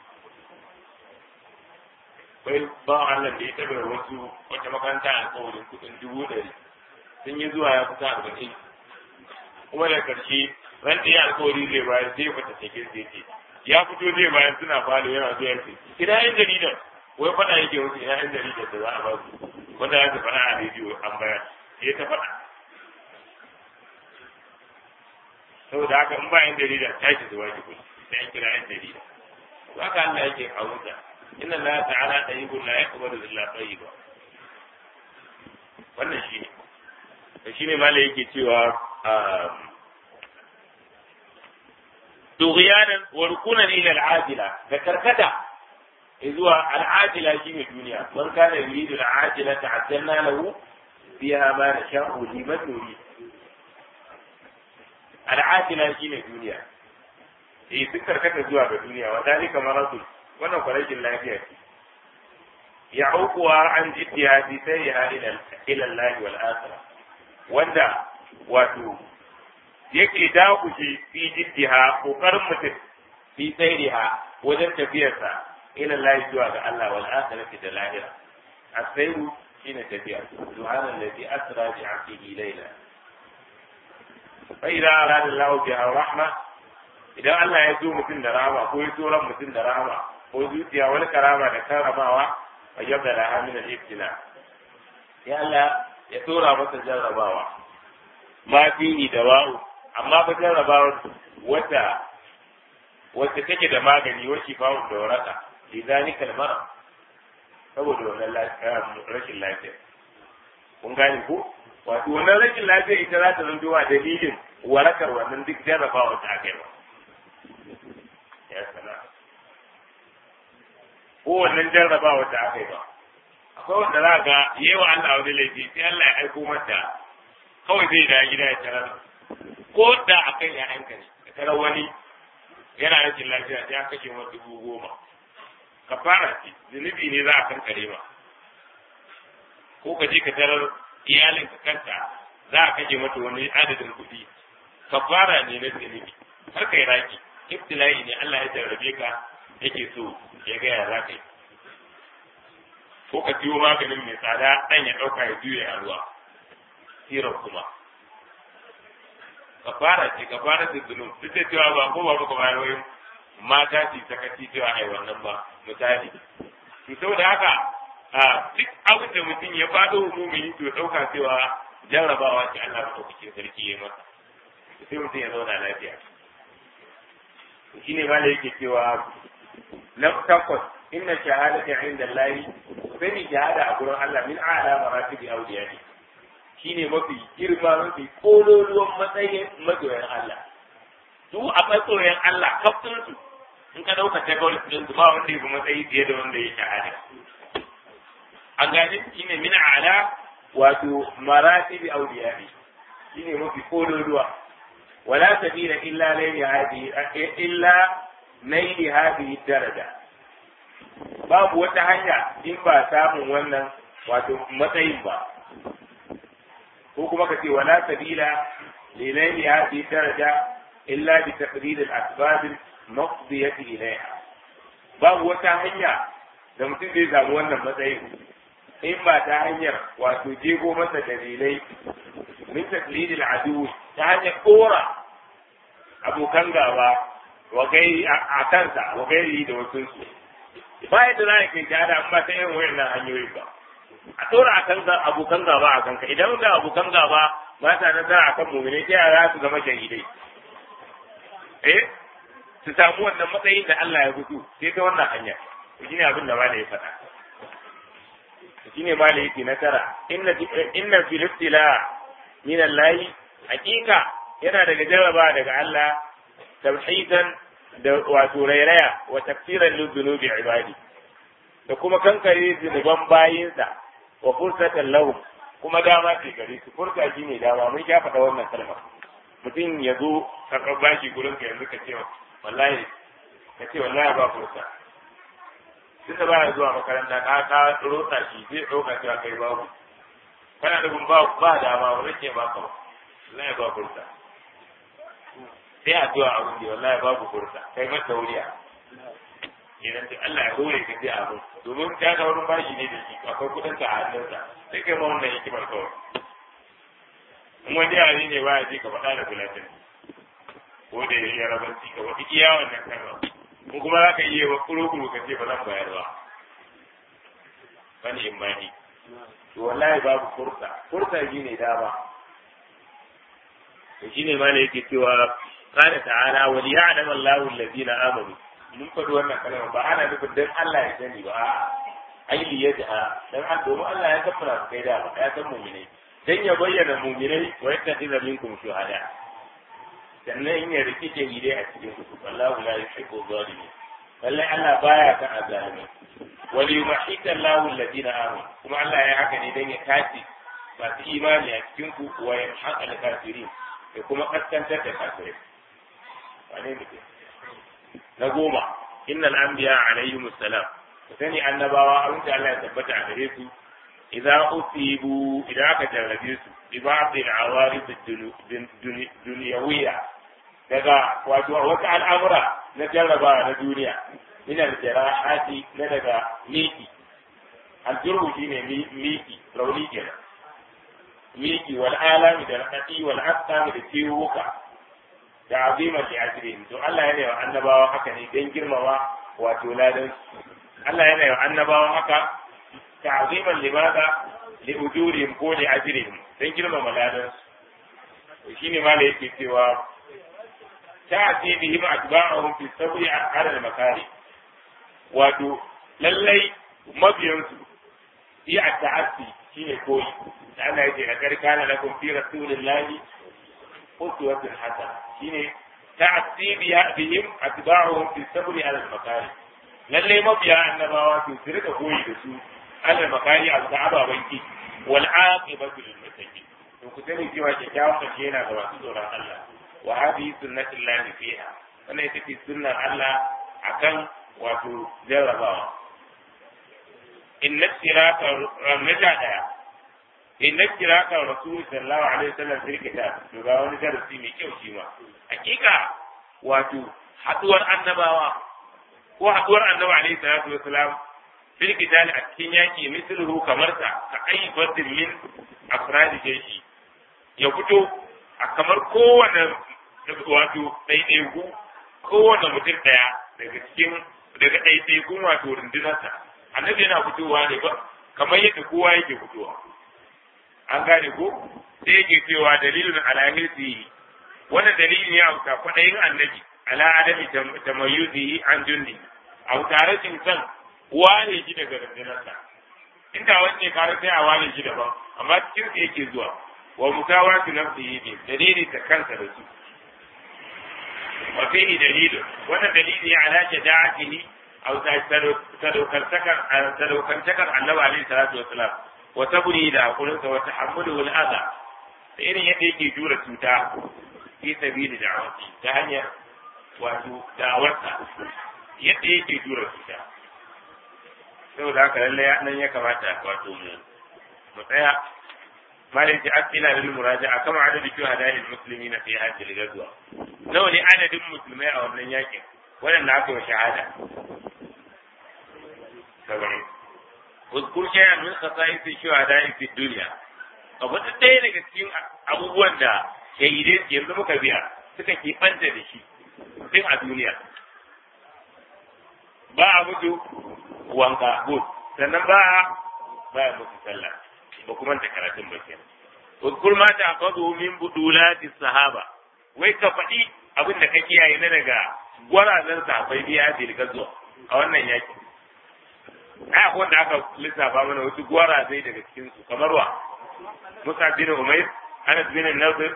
bai ba Allah da ya taɓa wasu wata makaranta a kawarin kuɗin dubu ɗari sun yi zuwa ya kusa arba'in kuma da ƙarshe ran da ya alkawari zai bayar sai ya fata cikin sai ce ya fito zai bayar suna falo yana zuwa yake ina yan jaridar wai faɗa yake wasu ina yan jaridar da za a ba su wanda ya ta faɗa a rediyo an bayar ya ta faɗa saboda haka in ba yan jaridar ta ce zuwa ki kuma sai an kira yan jaridar to haka Allah yake a wuta inna Allah ta'ala tayyibun la yaqbalu illa tayyiba wannan shine da shine malai yake cewa tughyanan wa rukunan ila al-ajila da karkata zuwa al-ajila shine duniya man kana yuridu al-ajila ta'addanna lahu fiha ma nasha'u liman nurid al-ajila shine duniya eh duk karkata zuwa ga duniya wa dalika maradul wannan kwarajin lafiya ce ya'uquha an jiddiha fi sayyiha ila ila Allah wal akhirah wanda wato yake dakushe fi jiddiha kokarin mutum fi sayyiha wajen tafiyarsa ila Allah zuwa ga Allah wal akhirah da lahira asairu shine tafiya subhanallazi asra bi 'abdihi layla fa idza arada Allah biha rahma idan Allah ya zo mutum da rahama ko ya so ran mutum da rahama ko zuciya wani karama da karamawa fa yabda laha min al-ibtila ya Allah ya tura masa jarrabawa ma fihi dawa'u amma ba jarrabawar wata wacce take da magani wacce fawo da waraka lidhalika al-marad saboda wannan rashin lafiya kun gane ko wato wannan rashin lafiya ita za ta zanto wa dalilin warakar wannan duk jarrabawa ta aka yi ba ya sana ko wannan jarrabawa ta aka yi ba akwai wanda za ga yi wa Allah wani laifi sai Allah ya aiko mata kawai zai da gida ya tarar ko da akan ƴaƴanka ne ka tarar wani yana rashin lafiya sai aka kashe masa dubu goma ka fara ci zunubi ne za a kankare ma ko ka je ka tarar iyalin ka kanta za a kashe mata wani adadin kuɗi ka fara ne na zunubi har kai raki ibtila'i ne Allah ya jarrabe ka yake so ya ga ya za ka yi ko ka siyo maganin mai tsada ɗan ya ɗauka ya juya a ruwa sirar kuma ka fara ce ka fara da zunub duk da cewa ba ko ba muka bayar wayin mata ce sakaci cewa ai wannan ba misali to saboda haka a duk abin da mutum ya faɗo mumini to ɗauka cewa jarrabawa ce Allah ba ɗauki sarki ya masa sai mutum ya zauna lafiya shine ma da yake cewa na takwas inna shahadata inda Allah sai shahada a gurin Allah min a'la maratibi awliyati shine mafi girma mafi kololuwan matsayin masoyan Allah su a matsoyan Allah kaftin su in ka dauka ta gaurin din su ba wanda yake matsayi fiye da wanda ya shahada an gane shine min a'la wato maratibi awliyati shine mafi kololuwa wala sabila illa layli hadi illa naili hadhihi daraja babu wata hanya in ba samun wannan wato matsayin ba ko kuma kace wala sabila li naili hadhihi daraja illa bi taqdir al asbab al maqdiyah ilayha babu wata hanya da mutum zai samu wannan matsayin in ba ta hanyar wato jego masa dalilai min taqlid al adu ta hanyar kora abokan gaba wa gairi a kansa wa gairi da wasu su ba yadda za a kai jada amma ta yin wayannan hanyoyi ba a tsora a kan abokan gaba a kanka idan da abokan gaba ba ta nasara a kan mummune ta yara su zama shahidai eh su samu wannan matsayin da Allah ya fito sai ta wannan hanya shi ne abin da ma ya faɗa shi ne ma da yake na tara inna inna fil ibtila min Allah hakika yana daga jarraba daga Allah tauhidan da wato rairaya wa tafsiran lidhunubi ibadi da kuma kankare zunuban bayinsa wa fursatan lahum kuma dama ce gare su furta shi ne dama mun sha faɗa wannan kalma mutum ya zo karɓar bashi gurin ka yanzu ka ce wallahi ka ce wallahi ba furta tunda ba ya zuwa makaranta ka ka rotsa shi zai ɗauka cewa kai babu kana da ba ba dama ba rike ba ka wallahi ba furta sai addu'a a wuce wallahi babu furta kai mata wuriya idan sai Allah ya hore ka sai abu domin ta ga wurin bashi ne da shi akwai kudin ka a hannunsa sai kai ma wannan hikimar kawai in wani yare ne ba ya je ka faɗa da bulatin ko da ya rabanci ka wata iya wannan kalma ko kuma za ka iya wa kuro-kuro ka ce ba zan bayar ba bani imani to wallahi babu furta furta shi ne dama to shi ne ma ne yake cewa قال تعالى وليعلم الله الذين آمنوا mun faɗi wannan kalma ba ana nufin dan Allah ya sani ba ai li yad'a dan an domin Allah ya kafara kai da ba ya san mu'mini dan ya bayyana mu'minai wa yattakhidha minkum shuhada sannan in ya rikice gide a cikin ku wallahu la yuhibbu zalimin wallahi Allah baya kan azalimi wa li yumhita Allahu alladhina amanu kuma Allah ya haka ne dan ya kaci ba su imani a cikin ku wa yamhaqa al-kafirin da kuma kaskantar da kafirai wane mutum na goma innal anbiya alayhim assalam sani annabawa abin da Allah ya tabbata a gare su idan usibu idan aka jarrabe su bi ba'dil awarid dunyawiyya daga wato wata al'amura na jarraba na duniya min al-jarahati na daga miki al-jurhu shine miki rauni kenan miki wal alami da rakati wal asqam da ciwuka da azima li ajrin to Allah yana yi annabawa haka ne dan girmama wato ladan Allah yana yi annabawa haka ta'ziman limada li ujurihim ko li ajrihim dan girmama ladan shine ma da yake cewa ta'ti bihim atba'uhum fi sabri ala al-makari wato lallai mabiyansu yi a ta'assi shine koyi da Allah yake da karkana lakum fi rasulillahi uswatun hasana shine ta'assi bihim atba'uhum fi sabri ala al-makari lallai mabiya annabawa su rika koyi da su ala al-makari al-ababan ki wal aqibatu lil muttaqin to ku sani cewa kyakkyawan kace yana ga masu tsoron Allah wa hadhihi sunnatullahi fiha wannan ita ce sunnar Allah akan wato jarrabawa inna sirata raja daya inna sirata rasul sallallahu alaihi wasallam fil kitab to ga wani darasi mai kyau shi ma hakika wato haduwar annabawa ko haduwar annabi alaihi salatu wasalam fil kitab a cikin yaki misluhu kamar ta ka ayyabatin min afradi jeshi ya fito a kamar kowane wato ɗaiɗaiku kowane mutum ɗaya daga cikin daga ɗaiɗaikun wato rundunarsa annabi yana fitowa ne ba kamar yadda kowa yake fitowa an gane ko sai yake cewa dalilin alahirsi wannan dalili ne a wuta kwaɗayin annabi ala adami tamayyuzi an jundi a wuta rashin san ware shi daga rundunarsa inda wanne kare sai a ware shi daban amma cikin sa yake zuwa wa musawatu nafsihi bi dalili ta kansa da su wa fihi dalil wannan dalili ala shaja'atihi aw sadaukantakar sadaukantakar annabi alaihi salatu wassalam wa tabri da hakurinsa wa tahammulu al-adha da irin yadda yake jura cuta fi sabili da'awati ta hanyar wato da'awarsa yadda yake jura cuta saboda haka lallai nan ya kamata wato mu mu tsaya malin ji asila lil muraja'a kama adadin shuhada'il muslimina fi hadhihi al-ghazwa nawa ne adadin musulmai a wannan yakin waɗanda aka yi shahada saba'in uzkur shay'an min khasa'is shuhada'i fi dunya abu da ɗaya daga cikin abubuwan da shahidai yanzu muka biya suka kifanta da shi tun a duniya ba a mutu wanka good sannan ba a ba a mutu sallah ba kuma ta karatun ba kenan uzkur ma ta'khudhu min budulati sahaba wai ka faɗi abin da ka kiyaye na daga gwarazan sahabbai biya da gazo a wannan yaki ai akwai wanda aka lissafa mana wasu gwarazai daga cikin su kamar wa Musa bin Umair Anas bin Nadir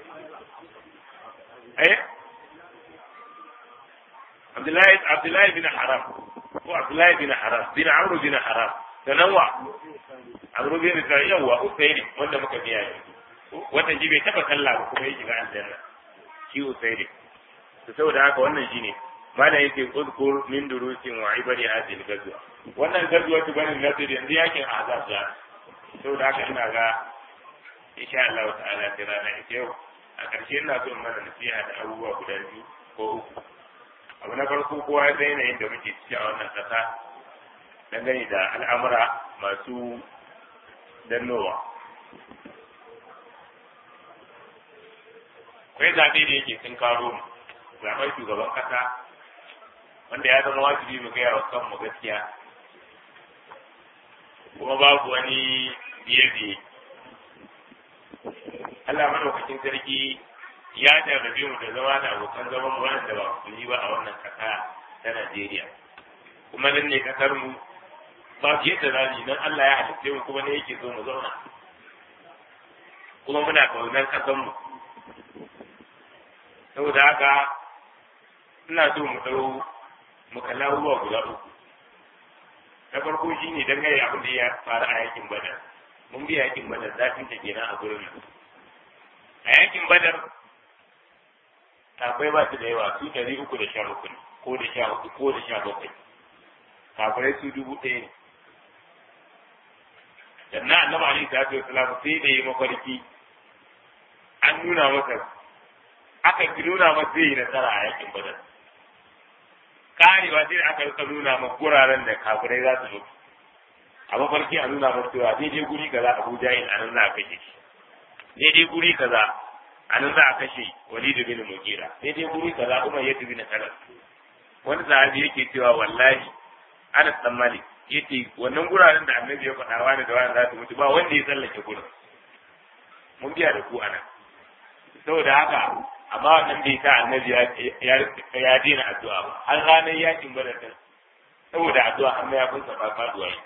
eh Abdullahi Abdullahi bin Haram ko Abdullahi bin Haram bin Amr bin Haram sananwa Amr bin Yawa Usairi wanda muka biya wanda ji bai taba sallah ba kuma yake ga aljanna shi Usairi to saboda haka wannan shine mana yake uzkur min durusin wa ibadi hadhihi al-ghazwa wannan gazwa ta bani nasir yanzu yakin azab da saboda haka ina ga insha Allah ta'ala ta rana ita yau a ƙarshe ina so mana nasiha da abubuwa guda biyu ko uku abu na farko kowa ya zaina yadda muke ciki a wannan ƙasa dangane da al'amura masu dannowa akwai zaɓe da yake sun karo mu zaɓen shugaban ƙasa wanda ya zama wajibi mu gaya wa kanmu gaskiya kuma babu wani biye-biye Allah madaukakin sarki ya jarrabe mu da zama da abokan zaman mu wanda ba su yi ba a wannan ƙasa ta Najeriya kuma nan ne ƙasar mu ba fiye da rani don Allah ya halitta mu kuma ne yake so mu zauna kuma muna kaunar ƙasar mu saboda haka ina so mu dau mu kalla ruwa guda uku na farko shine dangane abin da ya faru a yakin Badar mun bi yakin Badar zafin ta kenan a gurin nan a yakin Badar akwai ba su da yawa su ɗari uku da sha uku ko da sha uku ko da sha bakwai kafirai su dubu ɗaya ne sannan annabi alaihi salatu wasalam sai da yi mafarki an nuna masa aka nuna masa zai yi nasara a yakin badar karewa sai da aka rika nuna masa guraren da kafirai za su mutu a mafarki a nuna masa cewa daidai guri kaza Abu Jahil a nan za a kashe shi daidai guri kaza a nan za a kashe Walid bin Mughira daidai guri kaza Umayyah bin Khalaf wani sahabi yake cewa wallahi Anas dan Malik yace wannan guraren da Annabi ya faɗa wani da wani za su mutu ba wanda ya tsallake gurin mun biya da ku anan saboda haka amma wannan bai sa Annabi ya ya dena addu'a ba har ranar yakin Badar din saboda addu'a amma ya kunsa faduwa yi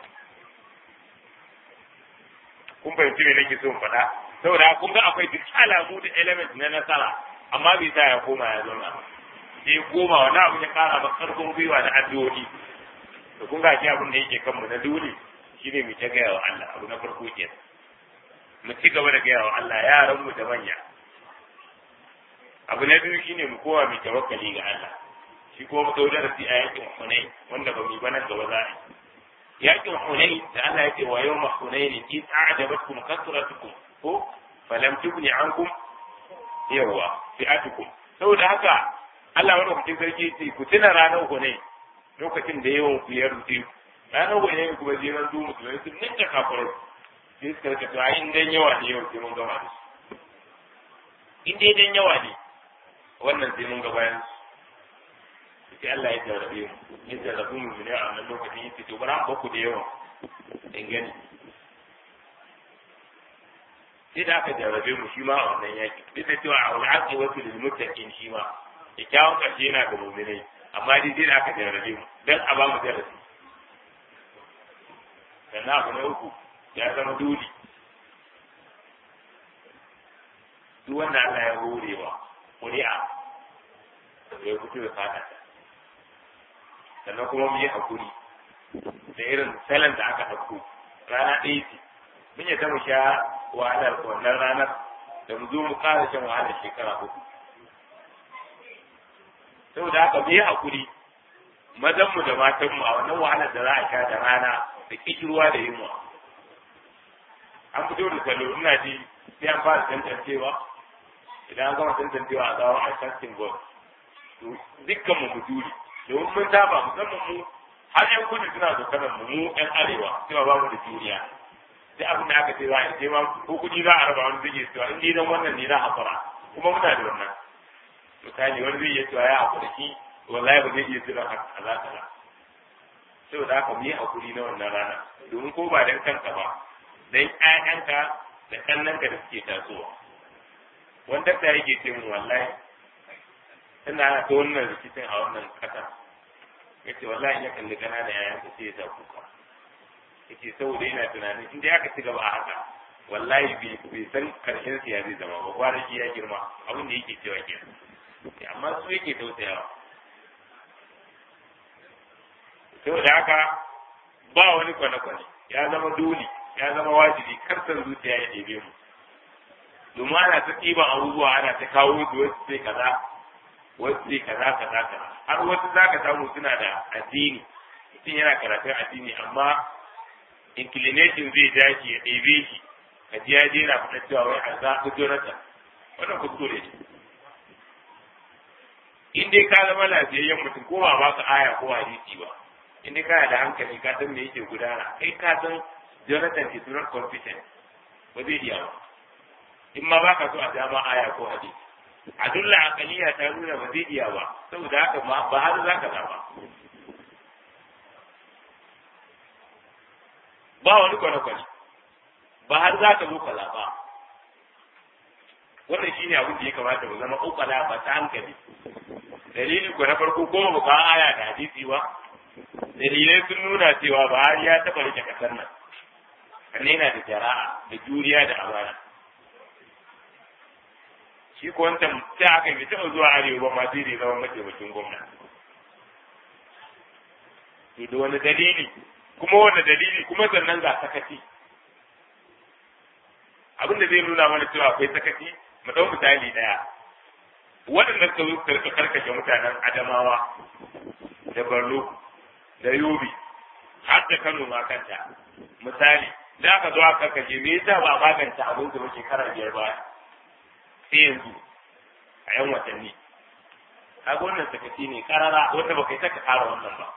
kun fahimci me nake so in faɗa saboda kun ga akwai duk alamu da element na nasara amma bai sa ya koma ya zauna sai koma wani abu ya kara ba karfin gwiwa na addu'o'i to kun ga shi abin da yake kanmu na dole shine mu ta gaya wa Allah abu na farko ke mu ci gaba da gaya wa Allah yaran mu da manya abu na biyu shine mu kowa mu tawakkali ga Allah shi ko mu daudar fi a yakin Hunain wanda ba mu bana gaba za a yakin Hunain da Allah ya ce wa yawma Hunain in a'jabatkum kasratukum ko falam tubni ankum yawa fi'atukum saboda haka Allah wani hukuncin sarki ce ku tuna ranar Hunain lokacin da yawan ku ya rufe ranar Hunain kuma zai ran dumu musulmai sun ninka kafirai sai suka rika to ai dan yawa ne yau sai mun gama da su in dai dan yawa ne wannan sai mun ga bayan su sai Allah ya jarrabe mu ya jarrabe mu ne a wannan lokacin yace to bara ba ku da yawa in gani sai da aka jarrabe mu shi ma a wannan yaki duk da cewa a wani aqi wasu lil muttaqin shi ma kyakkyawan ƙarshe yana ga mu'minai amma dai sai da aka jarrabe mu dan a ba mu darasi sannan abu na uku ya zama dole duk wanda Allah ya horewa ƙuri'a ya fito da fata sannan kuma mu yi hakuri da irin salon da aka ɗauko rana ɗaya ce mun yadda mu sha wahalar wannan ranar da mu zo mu ƙara shan wahalar shekara uku saboda haka mu yi hakuri mazanmu da matanmu a wannan wahalar da za a sha da rana da kishirwa da yunwa an fito da salo ina ji sai an fara tantancewa idan an gama tantancewa a tsawon a casting board to dukkan mu mutuli domin mun saba musamman mu har yan kudu suna zokanar mu mu yan arewa cewa ba mu da juriya sai abin da aka ce za a ce ma ko kuɗi za a raba wani zai iya cewa in dai dan wannan ne na hakura kuma muna da wannan misali wani zai iya cewa ya hakura shi wallahi ba zai iya cewa haka kaza kaza saboda haka mu yi hakuri na wannan rana domin ko ba dan kanka ba dan ƴaƴanka da kannanka da suke tasowa wanda ta yake ce mun wallahi ina ta wannan rikicin a wannan kasa yace wallahi ya kalli kanana yayan ka sai ya sa kuka yace saboda yana tunanin in dai aka ci gaba a haka wallahi bai san karshen siya zai zama ba kwanaki ya girma abin da yake cewa kenan amma su yake tausayawa saboda haka ba wani kwane-kwane ya zama dole ya zama wajibi karsan zuciya ya ɗebe mu domin ana ta ɗiban abubuwa ana ta kawo su wasu sai kaza wasu sai kaza kaza kaza har wasu za ka samu suna da addini mutum yana karatun addini amma inclination zai dace ya ɗebe shi ka ji ya je na faɗa cewa wai a zaɓi jonathan wannan kuskure ne in dai ka zama lafiyayyen mutum ko ba ba ka aya ko hadisi ba in dai kana da hankali ka san me yake gudana kai ka san jonathan is not competent ba zai iya ba in ma baka so a dama aya ko hadisi a dulla akaliya ta nuna ba zai iya ba saboda haka ba har za ka zaba ba wani kwane-kwane ba har za ka zo ka zaba wannan shine abin da ya kamata mu zama ukala ba ta hankali dalili ko na farko ko ba ka aya da hadisi ba dalilai sun nuna cewa ba har ya taba rike kasar nan kan yana da jara'a da juriya da amana shi ko wancan sai aka yi taɓa zuwa arewa ba ma sai dai zama mataimakin gwamna to da wani dalili kuma wani dalili kuma sannan ga sakaci abin da zai nuna mana cewa akwai sakaci mu ɗau misali ɗaya waɗanda suka zo karka karkashe mutanen Adamawa da Borno da Yobe har da Kano ma kanta misali da aka zo aka kaje me yasa ba magance abin da shekara biyar baya sai yanzu a yan watanni kaga wannan sakaci ne karara wanda baka yi saka kara wannan ba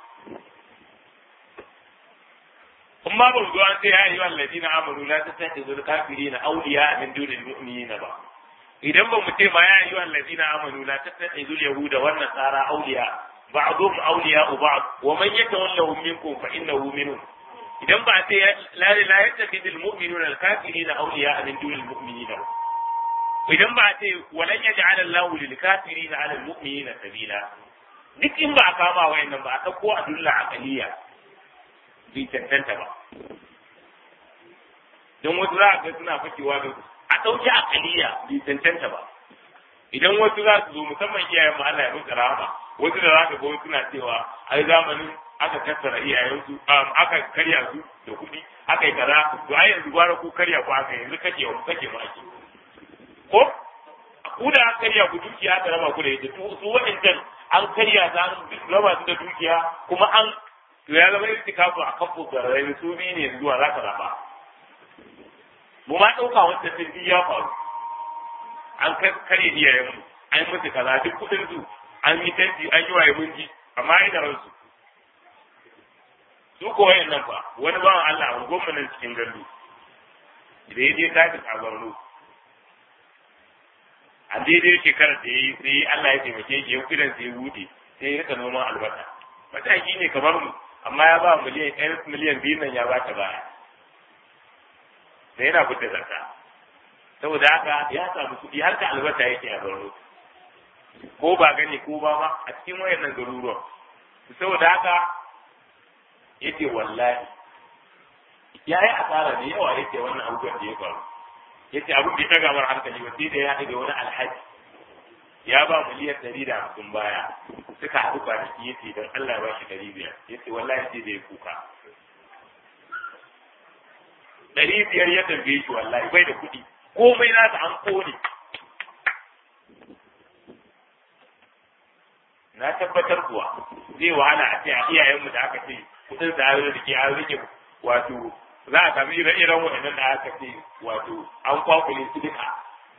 kuma ba zuwa an sai ya yi wallazina amanu la tattakhidul kafirina awliya min dunil mu'minina ba idan ba mu ce ma ya yi wallazina amanu la tattakhidul yahuda wan nasara awliya ba'dhum awliya ba'd wa man yatawallahum minkum fa innahu minhum idan ba sai la la yattakhidul mu'minuna al-kafirina awliya min dunil mu'minina idan ba sai walan yaj'al Allahu lil kafirina 'ala al-mu'minina sabila duk in ba a kama wayannan ba a dauko adulla aqliya bai tantanta ba don wasu za ga suna fakewa da a ɗauki akaliya bai tantanta ba idan wasu za su zo musamman iyayen mu Allah ya musu rahama wasu da za ka ga suna cewa ai zamanin aka tattara iyayensu aka karya su da kuɗi aka yi kaza to ai yanzu gwara ku karya ku aka yanzu kake wa kake ma ake ko ku da aka karya ku dukiya aka raba ku da ita su waɗancan an karya ta an raba su da dukiya kuma an to ya zama irtikafu a kafu garrai su biyu ne zuwa za ka zaba mu ma ɗauka wanda sun bi ya faru an kare iyayenmu an yi musu kaza duk kuɗin su an yi tanti an yi waye mun ji amma ai da ransu su ko wayan nan fa wani bawan Allah an goma nan cikin gandu da ya je tafi tsabarno a daidai shekarar da ya yi sai Allah ya taimake shi ya kiran sai ya buɗe sai ya rika noman albasa mataki ne kamar mu amma ya ba miliyan ɗaya miliyan biyu nan ya ba ta baya da yana fita zakka saboda haka ya samu kuɗi har ka albasa yake a Borno ko ba gani ko ba ma a cikin wayannan garuruwan saboda haka yace wallahi ya yi asara da yawa yace wannan abubuwan da ya faru yace abin da ya daga mar hankali ba sai da ya haɗa wani alhaji ya ba miliyan ɗari da hamsin baya suka haɗu kwanaki yace don Allah ya ba shi ɗari biyar yace wallahi sai da ya kuka ɗari biyar ya tambaye shi wallahi bai da kuɗi komai nasa an kone na tabbatar kuwa zai wahala a ce a iyayenmu da aka ce kuɗin sa ya rike an rike wato za a sami ire-iren waɗannan da aka ce wato an kwakule su duka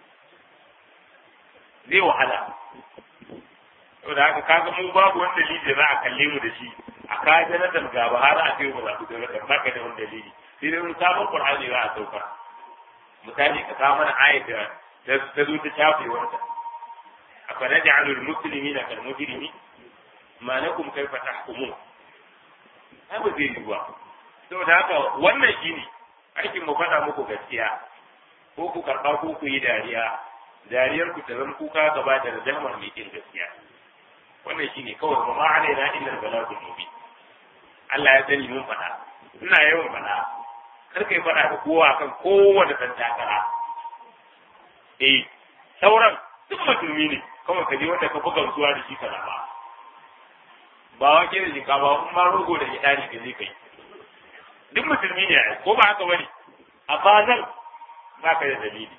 zai wahala saboda haka kaga mu babu wani dalili za a kalle mu da shi a kaji na dalgaba har a ce mu zaɓi da rasa baka da wani dalili sai dai sabon Qur'ani za a sauka misali ka samu mana ayat da ta zo ta shafe wanda afa naj'alu al-muslimina kal mujrimin ma lakum kayfa tahkumun ai ba zai yi ba saboda haka wannan shine aikin mu faɗa muku gaskiya ko ku karɓa ko ku yi dariya dariyar ku ta zama kuka gaba da rahmar mai kin gaskiya wannan shine kawai ba ma alaina illa al-balagul mubin Allah ya sani mun faɗa ina yawan faɗa kar kai faɗa da kowa kan kowane ɗan takara eh sauran duk musulmi ne kawai ka je wanda ka buga zuwa da shi ka ba ba wa ke da jika ba kuma rogo da gida ne ka je kai duk musulmi ne ko ba haka bane amma nan ba ka da dalili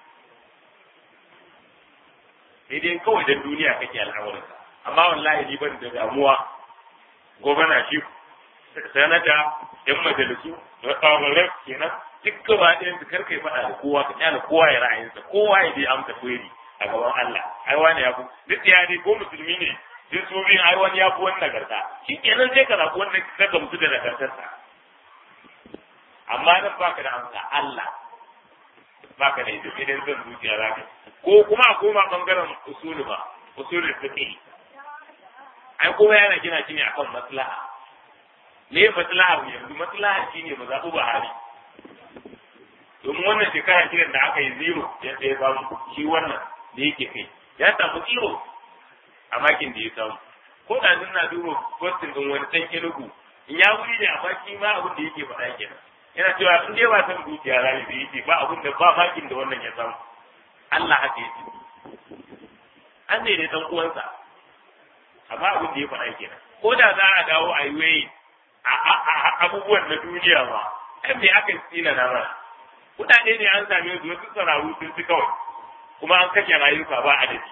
sai dai kawai dan duniya kake al'amuranka amma wallahi ni ban da damuwa gwamna shi sanata yan majalisu da tsawarar kenan duk gaba ɗayan su karka yi faɗa da kowa ka kyala kowa ya ra'ayinsa kowa ya je amsa kweri a gaban Allah ai wani ya fi duk ya ne ko musulmi ne duk su biyun ai wani ya fi wani nagarta shi kenan sai ka zaɓi wanda ka gamsu da nagartarsa amma nan baka da amsa Allah baka da ita idan zan zuciya za ka ko kuma a koma bangaren usulu ba usulul fiqh ai kowa yana gina shi ne akan maslaha me maslaha yanzu maslaha shine mu zaɓi Buhari domin wannan shekara kiran da aka yi zero yadda ya samu shi wannan da yake kai ya samu zero a makin da ya samu ko da nan na duba postin din wani dan kilugu in ya wuri ne a baki ma abin da yake faɗa kenan yana cewa in dai ba san dukiya rani da yake ba abin da ba makin da wannan ya samu Allah haka yake an ne da dan uwansa amma abin da ya faɗa kenan ko da za a dawo a yi waye a abubuwan na duniya ba ai me aka tsina na ba kudade ne an same su wasu sararu sun ci kawai kuma an kashe rayuka ba adadi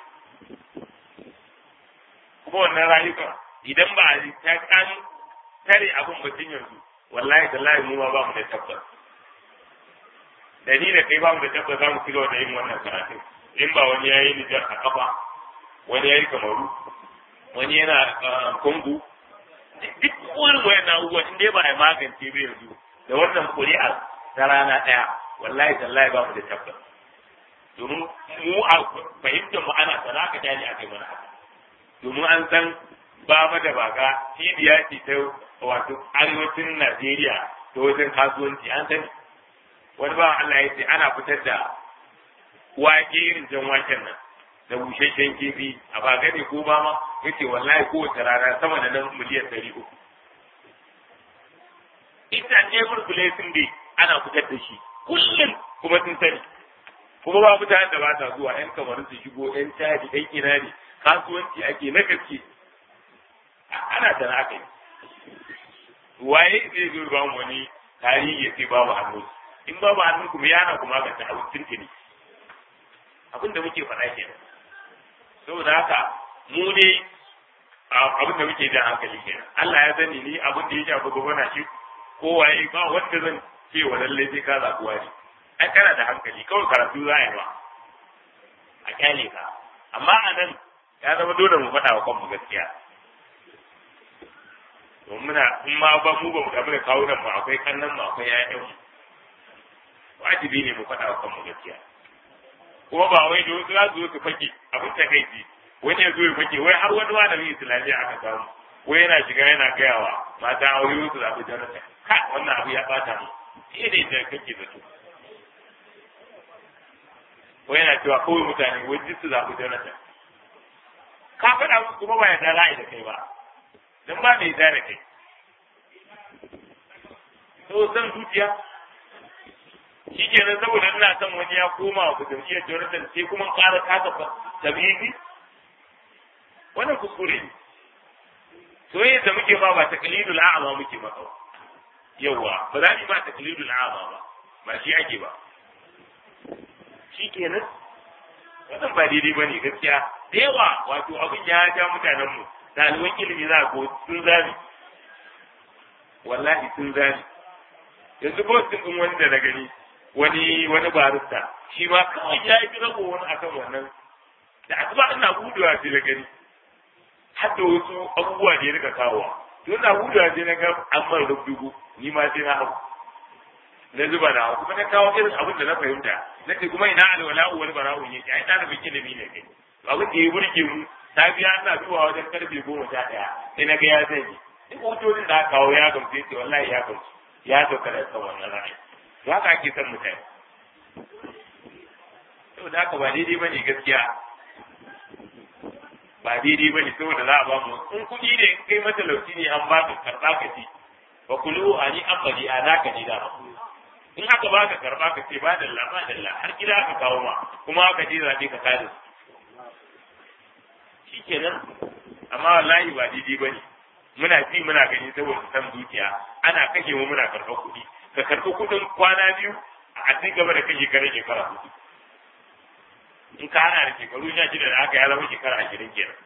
kuma wannan rayuka idan ba a ta kan tare abin batun yanzu wallahi tallahi mu ma ba mu da tabbas da ni da kai ba mu da tabbas za mu ci gaba da yin wannan karatu in ba wani yayi Nijar a kafa wani yayi Kamaru wani yana Congo duk wani wayan abubuwa in dai ba a magance ba yanzu da wannan kuri'ar ta rana ɗaya wallahi tallahi ba mu da tabbas domin mu a fahimtar mu ana sana ka dani a kai mana haka domin an san ba ma da baka cibiya ce ta wato arewacin Najeriya ta wajen kasuwanci an sani wani ba Allah ya ce ana fitar da wake irin jan waken nan da busheshen kifi a ba gane ko ba ma yace wallahi kowace rana sama da nan miliyan ɗari uku ita ne burkule sun bi ana fitar da shi kullum kuma sun sani kuma ba mutanen da ba ta zuwa yan kamar su shigo yan caji yan ina ne kasuwanci ake na gaske ana da aka yi waye zai zo ba mu wani tarihi ya ce babu hannu in babu hannu kuma yana kuma ga ta tuntuni abin da muke faɗa kenan saboda haka mu ne abin da muke jan hankali kenan Allah ya sani ni abin da ya shafi gwamna shi ko waye ba wanda zan ce wa lalle sai ka zaɓi wani ai kana da hankali kawai karatu za a yi ba a kyale ka amma a nan ya zama dole mu faɗa wa kanmu gaskiya domin muna in ma ba mu ba mu tafi da kawo nan mu akwai kannan mu akwai ƴaƴan mu wajibi ne mu faɗa wa kanmu gaskiya kuma ba wai da wasu za su zo su fake abin ta kai ji wani ya zo ya fake wai har wani malamin islamiyya aka samu wai yana shiga yana gayawa mata aure wasu zaɓi jarata ka wannan abu ya ɓata mu sai dai da kake da su wai yana cewa kawai mutane wai duk su zaɓi jarata ka faɗa musu kuma ba ya da ra'ayi da kai ba don ba mai da kai to san zuciya shi ke nan saboda ina son wani ya koma wa jam'iyyar Jonathan sai kuma ƙara kasa tabibi wannan kuskure ne soyayya da muke ba ba taqlidul a'ma muke maka yawa ba za mu ba taqlidul a'ma ba ba shi ake ba shi ke nan wannan ba daidai ba ne gaskiya da yawa wato abin ya ja mutanen mu ɗaliban ilimi za ko sun zami wallahi sun zami yanzu postin ɗin wani da na gani wani wani barista shi ma kawai ya yi rago wani akan wannan da asuba ina budewa sai na gani har da wasu abubuwa da ya rika kawowa to ina budewa sai na ga an man rubutu ni ma sai na hau na zuba na kuma na kawo irin abin da na fahimta na ce kuma ina alwala'u wani bara'u yake ai ɗalibin ilimi ne kai abin da ya burge mu safiya ana zuwa wajen karfe goma sha ɗaya sai na ga ya zai duk hutun da aka kawo ya gamsu ce wallahi ya gamsu ya sauka da kan wannan ra'ayi to haka ake son mutane saboda haka ba daidai bane gaskiya ba daidai bane saboda za a ba mu in kuɗi ne in kai matalauci ne an ba ka karɓa ka ci ba kulu a ni an bari a naka ne da in aka ba ka karɓa ka ce ba dalla ba dalla har gida aka kawo ma kuma aka je zaɓe ka kada shi kenan amma wallahi ba daidai bane muna ji muna gani saboda san zuciya ana kashe mu muna karɓar kuɗi ka karɓi kuɗin kwana biyu a cikin gaba da kashe kare shekara hudu in ka hana da shekaru sha shida da haka ya zama shekara ashirin kenan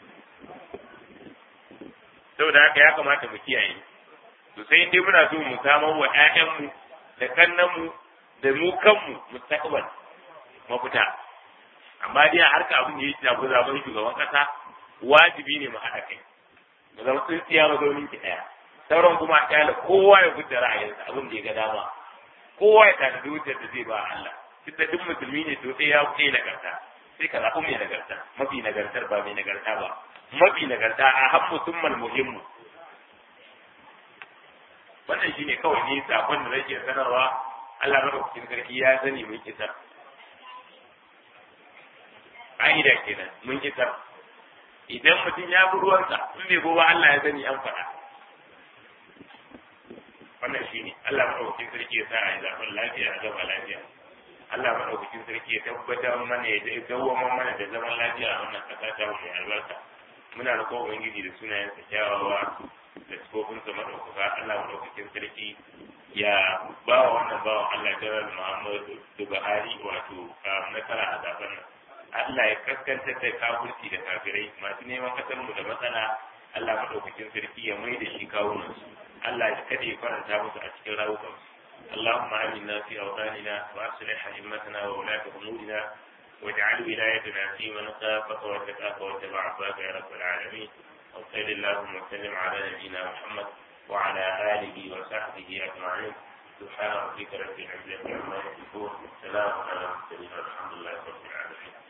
saboda haka ya kamata mu kiyaye to sai dai muna so mu samar wa ƴaƴanmu da kannanmu da mu kanmu mustaqbal mafita amma dai harka abin da ya shafi zaben shugaban kasa wajibi ne mu haɗa kai mu zama tsintsiya mazaunin ki ɗaya sauran kuma a kyala kowa ya fita ra'ayinsa abin da ya ga dama kowa ya tada wutar da zai ba Allah duk da duk musulmi ne to sai ya kai nagarta sai ka zaɓi mai nagarta mafi nagartar ba mai nagarta ba mafi nagarta a han mutummal muhimmu wannan shine kawai ne sakon da nake sanarwa Allah madaukakin sarki ya sani mun kisa ƙa'ida kenan mun kisa idan mutum ya bi ruwansa in bai goba Allah ya sani an faɗa wannan shine Allah madaukakin sarki ya sa a yi zaɓen lafiya a gaba lafiya Allah madaukakin sarki ya tabbatar mana ya dawwama mana da zaman lafiya a wannan ƙasa ta mu albarka muna da kowa ubangiji da sunayensa kyawawa da sifofinsa madaukaka Allah madaukakin sarki ya ba wa wannan bawan Allah jarar Muhammadu Buhari wato nasara a zaben nan Allah ya kaskantar da kafirci da kafirai masu neman kasar mu da matsala Allah madaukakin sarki ya mai da shi kawunan su Allah ya kade faranta musu a cikin rawukan اللهم آمنا في أوطاننا وأصلح أئمتنا وولاة أمورنا واجعل ولايتنا في من خافك واتقاك واتبع عصاك يا رب العالمين وصل اللهم وسلم على نبينا محمد وعلى آله وصحبه أجمعين سبحان ربك رب العزة عما يصفون وسلام على المرسلين والحمد لله رب العالمين